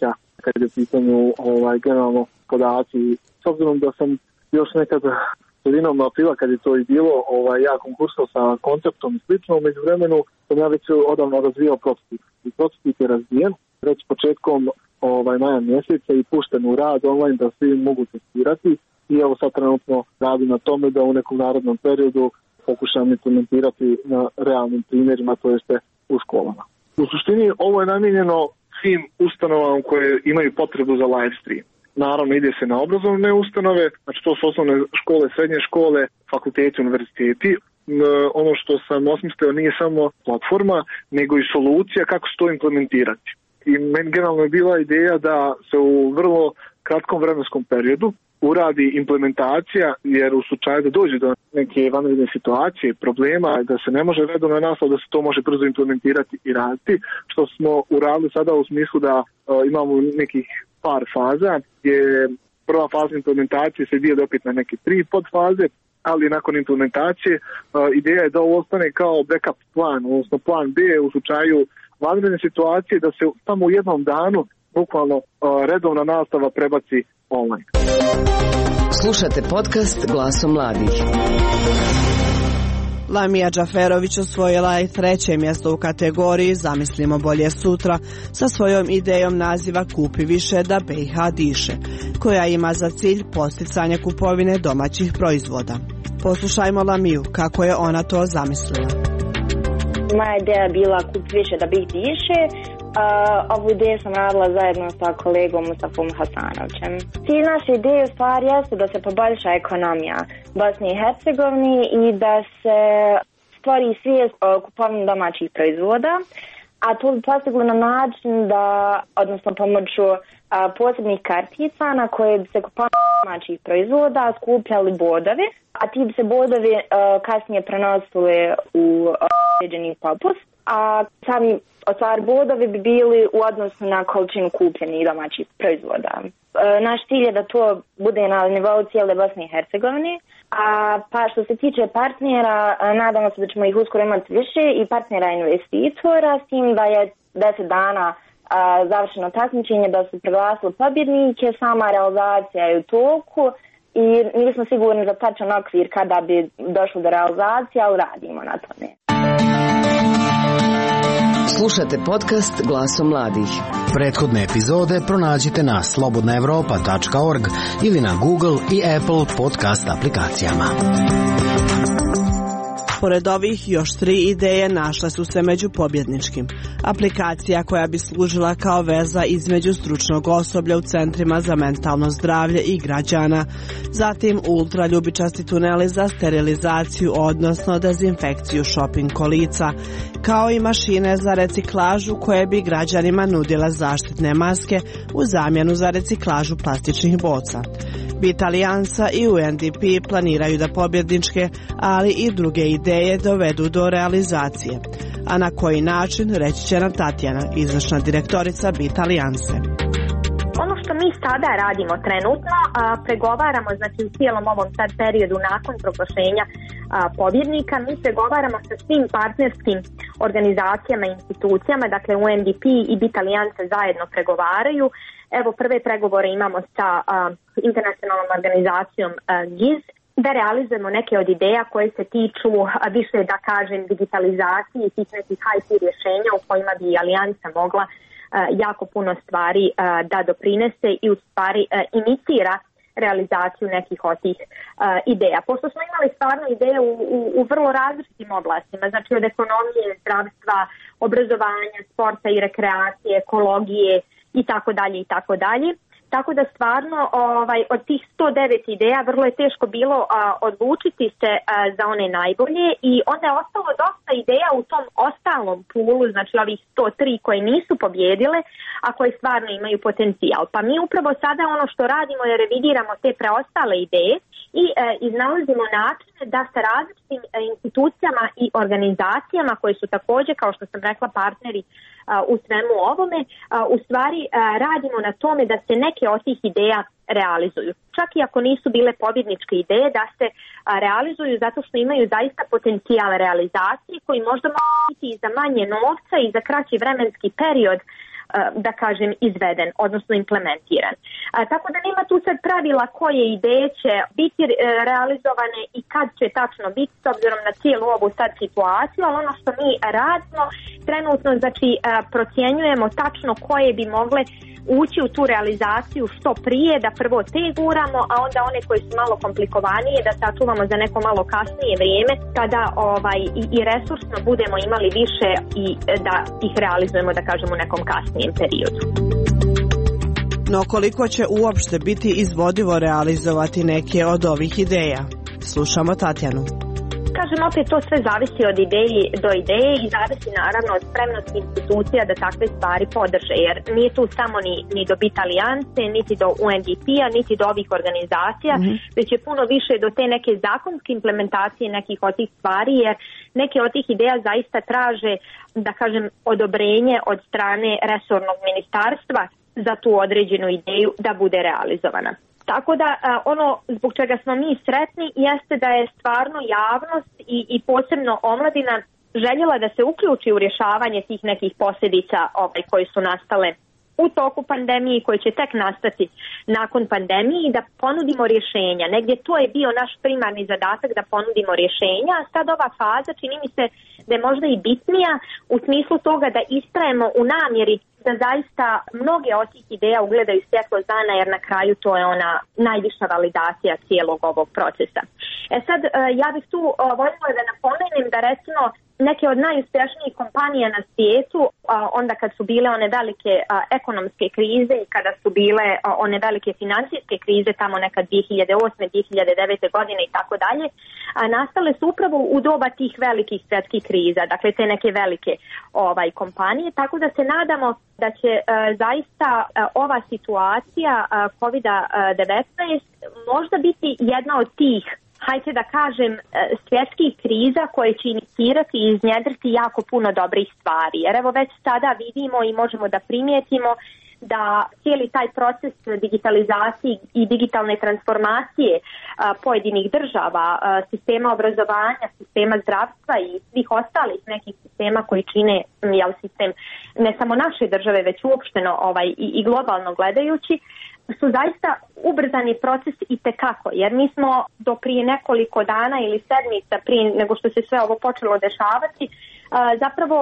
kad je pitanju generalno podaci. S obzirom da sam još nekada sredinom aprila kad je to i bilo, ja konkursao sa konceptom i slično, među vremenu sam ja već odavno razvijao prototip. I prototip je razvijen već početkom maja mjeseca i pušten u rad online da svi mogu testirati i evo sad trenutno radim na tome da u nekom narednom periodu pokušam implementirati na realnim primjerima, to jeste u školama. U suštini ovo je namijenjeno svim ustanovama koje imaju potrebu za live stream. Naravno ide se na obrazovne ustanove, znači to su osnovne škole, srednje škole, fakulteti, univerziteti. Ono što sam osmislio nije samo platforma, nego i solucija kako se to implementirati. I meni generalno je bila ideja da se u vrlo kratkom vremenskom periodu uradi implementacija, jer u slučaju da dođe do neke vanredne situacije, problema, da se ne može redovno naslov, da se to može brzo implementirati i raditi, što smo uradili sada u smislu da imamo nekih par faza, gdje prva faza implementacije se dijeli opet na neke 3 podfaze, ali nakon implementacije ideja je da ovo ostane kao backup plan, odnosno plan B u slučaju vanredne situacije, da se samo u jednom danu bukvalno redovna nastava prebaci online.
Slušate podcast Glasom mladih.
Lamija Džaferović osvojila je 3. mjesto u kategoriji Zamislimo bolje sutra sa svojom idejom naziva Kupi više da BiH diše, koja ima za cilj posticanje kupovine domaćih proizvoda. Poslušajmo Lamiju kako je ona to zamislila.
Moja ideja je bila Kupi više da BiH diše. Ovu ideju sam radila zajedno sa kolegom Mustafom Hasanovićem. Cilj naše ideje u stvari jesu da se poboljša ekonomija Bosne i Hercegovine i da se stvori svijest o kupovini domaćih proizvoda, a to bi postiglo na način da, odnosno pomoću posebnih kartica na koje bi se kupovini domaćih proizvoda skupljali bodovi, a ti bi se bodovi kasnije prenosili u određeni popust, a sami ostvar bodovi bi bili u odnosu na količinu kupljenih domaćih proizvoda. Naš cilj je da to bude na nivou cijele Bosne i Hercegovine, pa što se tiče partnera, nadamo se da ćemo ih uskoro imati više i partnera investitora, s tim da je 10 dana završeno takmičenje, da su proglasili pobjednike, sama realizacija je u toku i nismo sigurni za tačan okvir kada bi došlo do realizacije, ali radimo na tome.
Slušate podcast Glasom mladih.
Prethodne epizode pronađite na slobodnaevropa.org ili na Google i Apple podcast aplikacijama.
Pored ovih, još 3 ideje našle su se među pobjedničkim. Aplikacija koja bi služila kao veza između stručnog osoblja u centrima za mentalno zdravlje i građana, zatim ultraljubičasti tuneli za sterilizaciju, odnosno dezinfekciju shopping kolica, kao i mašine za reciklažu koje bi građanima nudile zaštitne maske u zamjenu za reciklažu plastičnih boca. Vitalijansa i UNDP planiraju da pobjedničke, ali i druge ideje dovedu do realizacije. A na koji način, reći će nam Tatjana, izvršna direktorica Vitalijanse.
Ono što mi sada radimo trenutno, pregovaramo, znači u cijelom ovom sad periodu nakon proglašenja pobjednika, mi pregovaramo sa svim partnerskim organizacijama i institucijama, dakle UNDP i Vitalijanse zajedno pregovaraju. Evo, prve pregovore imamo sa internacionalnom organizacijom GIZ, da realizujemo neke od ideja koje se tiču više, da kažem, digitalizacije i tih nekih IT rješenja u kojima bi Alijansa mogla jako puno stvari da doprinese i u stvari inicira realizaciju nekih od tih ideja. Pošto smo imali stvarno ideje u vrlo različitim oblastima, znači od ekonomije, zdravstva, obrazovanja, sporta i rekreacije, ekologije i tako dalje i tako dalje. Tako da stvarno od tih 109 ideja vrlo je teško bilo odlučiti se za one najbolje i onda je ostalo dosta ideja u tom ostalom pulu, znači ovih 103 koje nisu pobjedile, a koje stvarno imaju potencijal. Pa mi upravo sada ono što radimo je revidiramo te preostale ideje i iznalazimo načine da sa različitim institucijama i organizacijama koje su također, kao što sam rekla, partneri u svemu ovome, u stvari radimo na tome da se neke od tih ideja realizuju. Čak i ako nisu bile pobjedničke ideje, da se realizuju zato što imaju zaista potencijal realizacije koji možda može biti i za manje novca i za kraći vremenski period da kažem, izveden, odnosno implementiran. Tako da nema tu sad pravila koje ideje će biti realizovane i kad će tačno biti s obzirom na cijelu ovu sad situaciju, ali ono što mi radimo trenutno, znači procjenjujemo tačno koje bi mogle ući u tu realizaciju što prije, da prvo te guramo, a onda one koje su malo komplikovanije da sačuvamo za neko malo kasnije vrijeme kada i resursno budemo imali više i da ih realizujemo, da kažemo, u nekom kasnijem periodu.
No koliko će uopšte biti izvodivo realizovati neke od ovih ideja? Slušamo Tatjanu.
Kažem, opet to sve zavisi od ideje do ideje i zavisi naravno od spremnosti institucija da takve stvari podrže, jer nije tu samo ni do BIT alijance, niti do UNDP-a, niti do ovih organizacija, već je puno više do te neke zakonske implementacije nekih od tih stvari, jer neke od tih ideja zaista traže, da kažem, odobrenje od strane resornog ministarstva za tu određenu ideju da bude realizovana. Tako da ono zbog čega smo mi sretni jeste da je stvarno javnost i posebno omladina željela da se uključi u rješavanje tih nekih posljedica koje su nastale u toku pandemije i koje će tek nastati nakon pandemije i da ponudimo rješenja. Negdje to je bio naš primarni zadatak, da ponudimo rješenja, a sad ova faza čini mi se da je možda i bitnija u smislu toga da istrajemo u namjeri da zaista mnoge od tih ideja ugledaju svjetlo dana, jer na kraju to je ona najviša validacija cijelog ovog procesa. Sad, ja bih tu voljela da napomenem da recimo neke od najuspješnijih kompanija na svijetu, onda kad su bile one velike ekonomske krize i kada su bile one velike financijske krize tamo nekad 2008. 2009. godine i tako dalje, nastale su upravo u doba tih velikih svjetskih kriza, dakle te neke velike kompanije, tako da se nadamo da će zaista ova situacija COVID-19 možda biti jedna od tih, hajde da kažem, svjetskih kriza koje će inicirati i iznjedriti jako puno dobrih stvari. Jer evo već sada vidimo i možemo da primijetimo da cijeli taj proces digitalizacije i digitalne transformacije pojedinih država, sistema obrazovanja, sistema zdravstva i svih ostalih nekih sistema koji čine sistem ne samo naše države, već uopšteno i globalno gledajući, su zaista ubrzani proces i tekako, jer mi smo do prije nekoliko dana ili sedmica prije nego što se sve ovo počelo dešavati, zapravo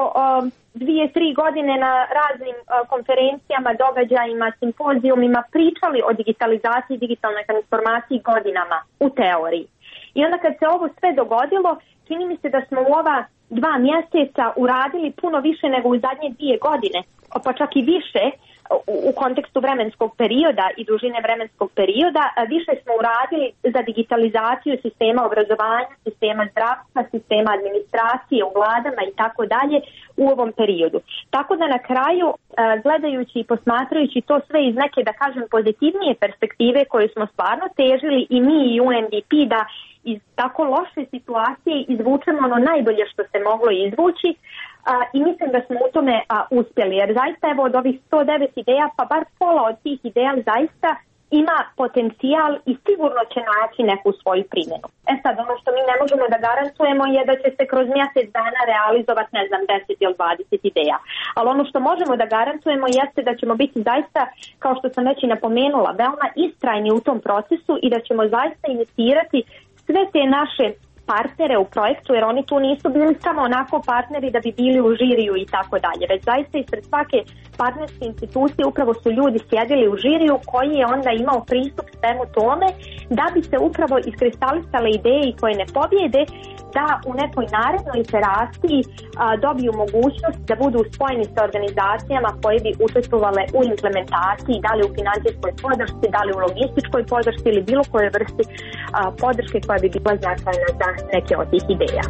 2-3 godine na raznim konferencijama, događajima, simpozijumima pričali o digitalizaciji i digitalnoj transformaciji godinama u teoriji. I onda kad se ovo sve dogodilo, čini mi se da smo u ova 2 mjeseca uradili puno više nego u zadnje 2 godine, pa čak i više u kontekstu vremenskog perioda i dužine vremenskog perioda. Više smo uradili za digitalizaciju sistema obrazovanja, sistema zdravstva, sistema administracije u vladama i tako dalje u ovom periodu. Tako da na kraju, gledajući i posmatrajući to sve iz neke, da kažem, pozitivnije perspektive koje smo stvarno težili i mi i UNDP da iz tako loše situacije izvučemo ono najbolje što se moglo izvući, i mislim da smo u tome uspjeli, jer zaista evo od ovih 109 ideja, pa bar pola od tih ideja zaista ima potencijal i sigurno će naći neku svoju primjenu. Sad, ono što mi ne možemo da garantujemo je da će se kroz mjesec dana realizovati, 10 ili 20 ideja. Ali ono što možemo da garantujemo jeste da ćemo biti zaista, kao što sam već i napomenula, veoma istrajni u tom procesu i da ćemo zaista inicirati sve te naše partnere u projektu, jer oni tu nisu bili samo onako partneri da bi bili u žiriju i tako dalje, već zaista ispred svake partnerske institucije upravo su ljudi sjedili u žiriju koji je onda imao pristup svemu tome da bi se upravo iskristalisale ideje i koje ne pobjede da u nekoj narednoj iteraciji dobiju mogućnost da budu spojeni sa organizacijama koje bi učestvovale u implementaciji, da li u financijskoj podršci, da li u logističkoj podršci ili bilo koje vrsti podrške koja bi bila značajna za neke od tih ideja.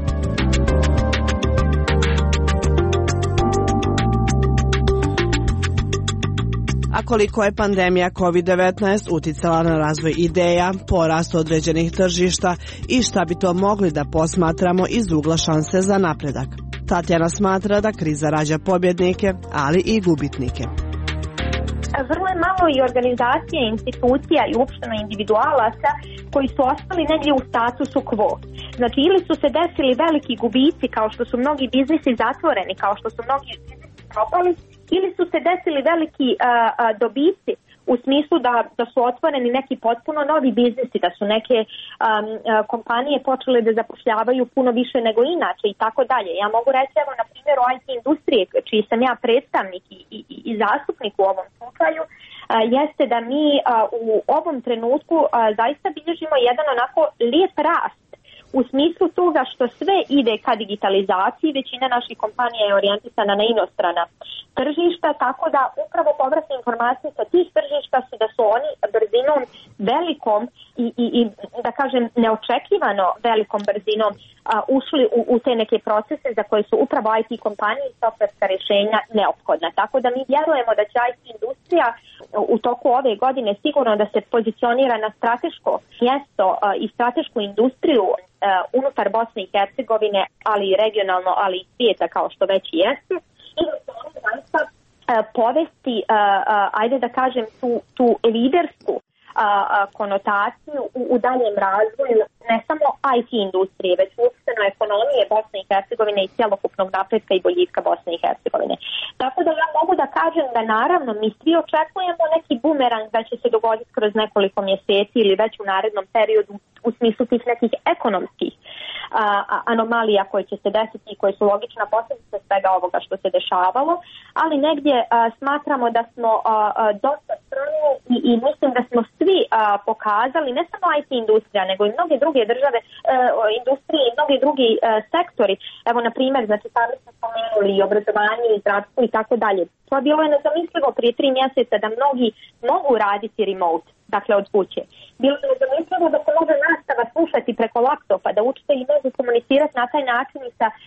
A koliko je pandemija COVID-19 uticala na razvoj ideja, porast određenih tržišta i šta bi to mogli da posmatramo iz ugla šanse za napredak? Tatjana smatra da kriza rađa pobjednike, ali i gubitnike.
Vrlo je malo i organizacija, institucija i uopšteno individualaca koji su ostali negdje u statusu quo. Znači, ili su se desili veliki gubici kao što su mnogi biznisi zatvoreni, kao što su mnogi biznisi propali, ili su se desili veliki dobici u smislu da su otvoreni neki potpuno novi biznisi, da su neke kompanije počele da zapošljavaju puno više nego inače i tako dalje. Ja mogu reći, evo, na primjeru IT industrije, čiji sam ja predstavnik i zastupnik u ovom slučaju, jeste da mi u ovom trenutku zaista bilježimo jedan onako lijep rast u smislu toga što sve ide ka digitalizaciji. Većina naših kompanija je orijentisana na inostrana tržišta, tako da upravo povratne informacije sa tih tržišta su da su oni brzinom velikom i da kažem neočekivano velikom brzinom ušli u te neke procese za koje su upravo IT kompanije i softverska rješenja neophodna. Tako da mi vjerujemo da će IT industrija u toku ove godine sigurno da se pozicionira na strateško mjesto i stratešku industriju unutar Bosne i Hercegovine, ali i regionalno, ali i svijeta kao što već i jeste. I da se oni zaista povesti, ajde da kažem, tu lidersku konotaciju u daljem razvoju ne samo IT industrije, već uopšteno ekonomije Bosne i Hercegovine i cjelokupnog napretka i boljitka Bosne i Hercegovine. Tako da ja mogu da kažem da naravno mi svi očekujemo neki bumerang da će se dogoditi kroz nekoliko mjeseci ili već u narednom periodu u smislu tih nekih ekonomskih anomalija koje će se desiti i koje su logična posljedica svega ovoga što se dešavalo, ali negdje smatramo da smo dosta strani i mislim da smo svi pokazali, ne samo IT industrija, nego i mnoge druge države, industrije i mnogi drugi sektori. Evo, na primjer, znači sami smo spomenuli i obrazovanje i zdravstvo i tako dalje. To bilo je nezamislivo prije 3 mjeseca da mnogi mogu raditi remote, dakle od kuće. Bilo je nezamislivo da se može nastava slušati preko laptopa, da učitelji mogu komunicirati na taj način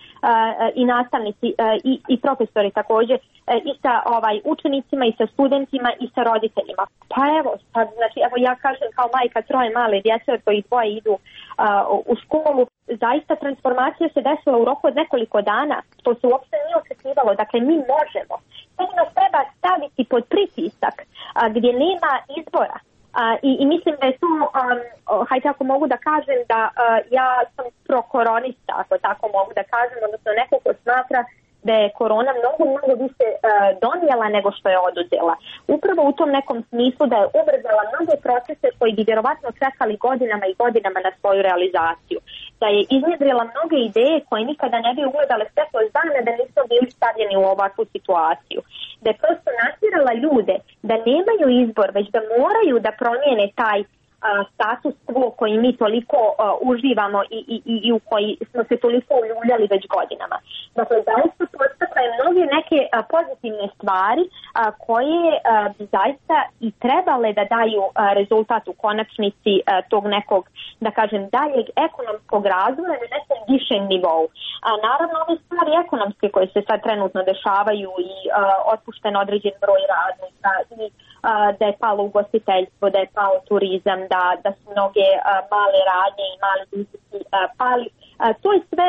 i nastavnici i profesori također i sa učenicima i sa studentima i sa roditeljima. Pa evo, znači, evo ja kažem kao majka 3 male djece od kojih 2 idu u školu, zaista transformacija se desila u roku od nekoliko dana, što se uopšte nije očekivalo. Dakle, mi možemo. Samo nas treba staviti pod pritisak gdje nema izbora. I mislim da je to, hajde ako mogu da kažem da ja sam prokoronista, ako tako mogu da kažem, odnosno neko ko smatra da je korona mnogo više donijela nego što je oduzela. Upravo u tom nekom smislu da je ubrzala mnoge procese koji bi vjerovatno čekali godinama i godinama na svoju realizaciju. Da je iznjedrila mnoge ideje koje nikada ne bi ugledale svjetlost dana da nisu bili stavljeni u ovakvu situaciju. Da je prosto natjerala ljude da nemaju izbor, već da moraju da promijene taj status quo koji mi toliko uživamo i u koji smo se toliko uljuljali već godinama. Dakle, zaista podstakle mnoge neke pozitivne stvari koje bi zaista i trebale da daju rezultat u konačnici tog nekog, da kažem, daljeg ekonomskog razvoja na nekom višem nivou. Naravno, ove stvari ekonomske koje se sad trenutno dešavaju i otpušten određen broj radnika i da je palo ugostiteljstvo, da je pao turizam, da su mnoge male radnje i mali biznisi pali. To je sve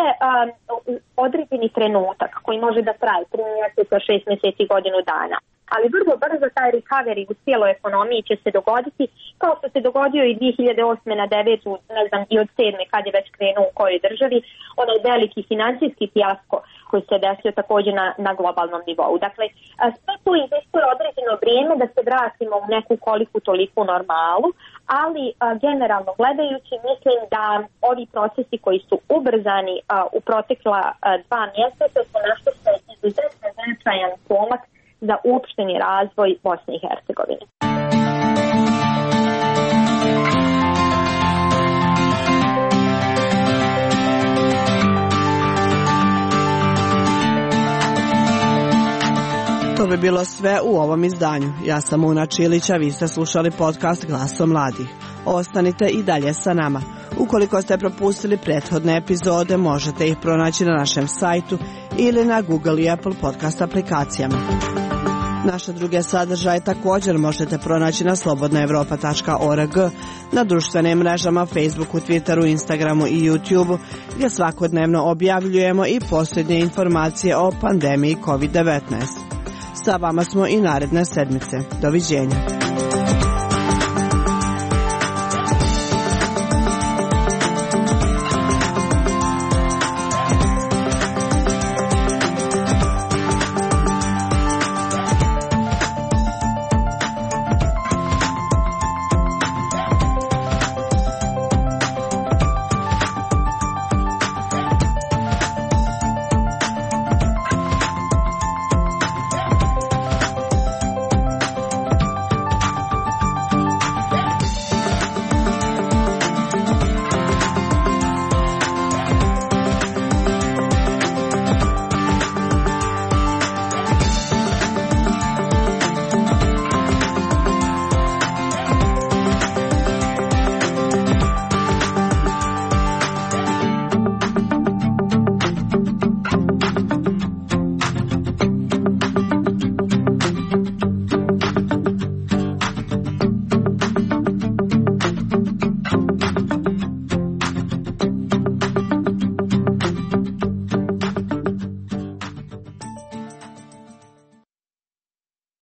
određeni trenutak koji može da traje 3 mjeseca, 6 mjeseci, godinu dana. Ali vrlo brzo taj recovery u cijeloj ekonomiji će se dogoditi, kao što se dogodio i 2008. na 9. ne znam, i od 7. kad je već krenuo u kojoj državi, onaj veliki financijski fijasko koji se desio također na globalnom nivou. Dakle, sve to iziskuje određeno vrijeme da se vratimo u neku koliku toliku normalu, ali generalno gledajući mislim da ovi procesi koji su ubrzani u protekla 2 mjeseca su nešto što je izuzetno značajan pomak za uopšteni razvoj Bosne i Hercegovine.
To bi bilo sve u ovom izdanju. Ja sam Una Čilić, a vi ste slušali podcast Glasom mladih. Ostanite i dalje sa nama. Ukoliko ste propustili prethodne epizode, možete ih pronaći na našem sajtu ili na Google i Apple podcast aplikacijama. Naše druge sadržaje također možete pronaći na slobodnaevropa.org, na društvenim mrežama Facebooku, Twitteru, Instagramu i YouTubeu, gdje svakodnevno objavljujemo i posljednje informacije o pandemiji COVID-19. Sa vama smo i naredne sedmice. Doviđenja.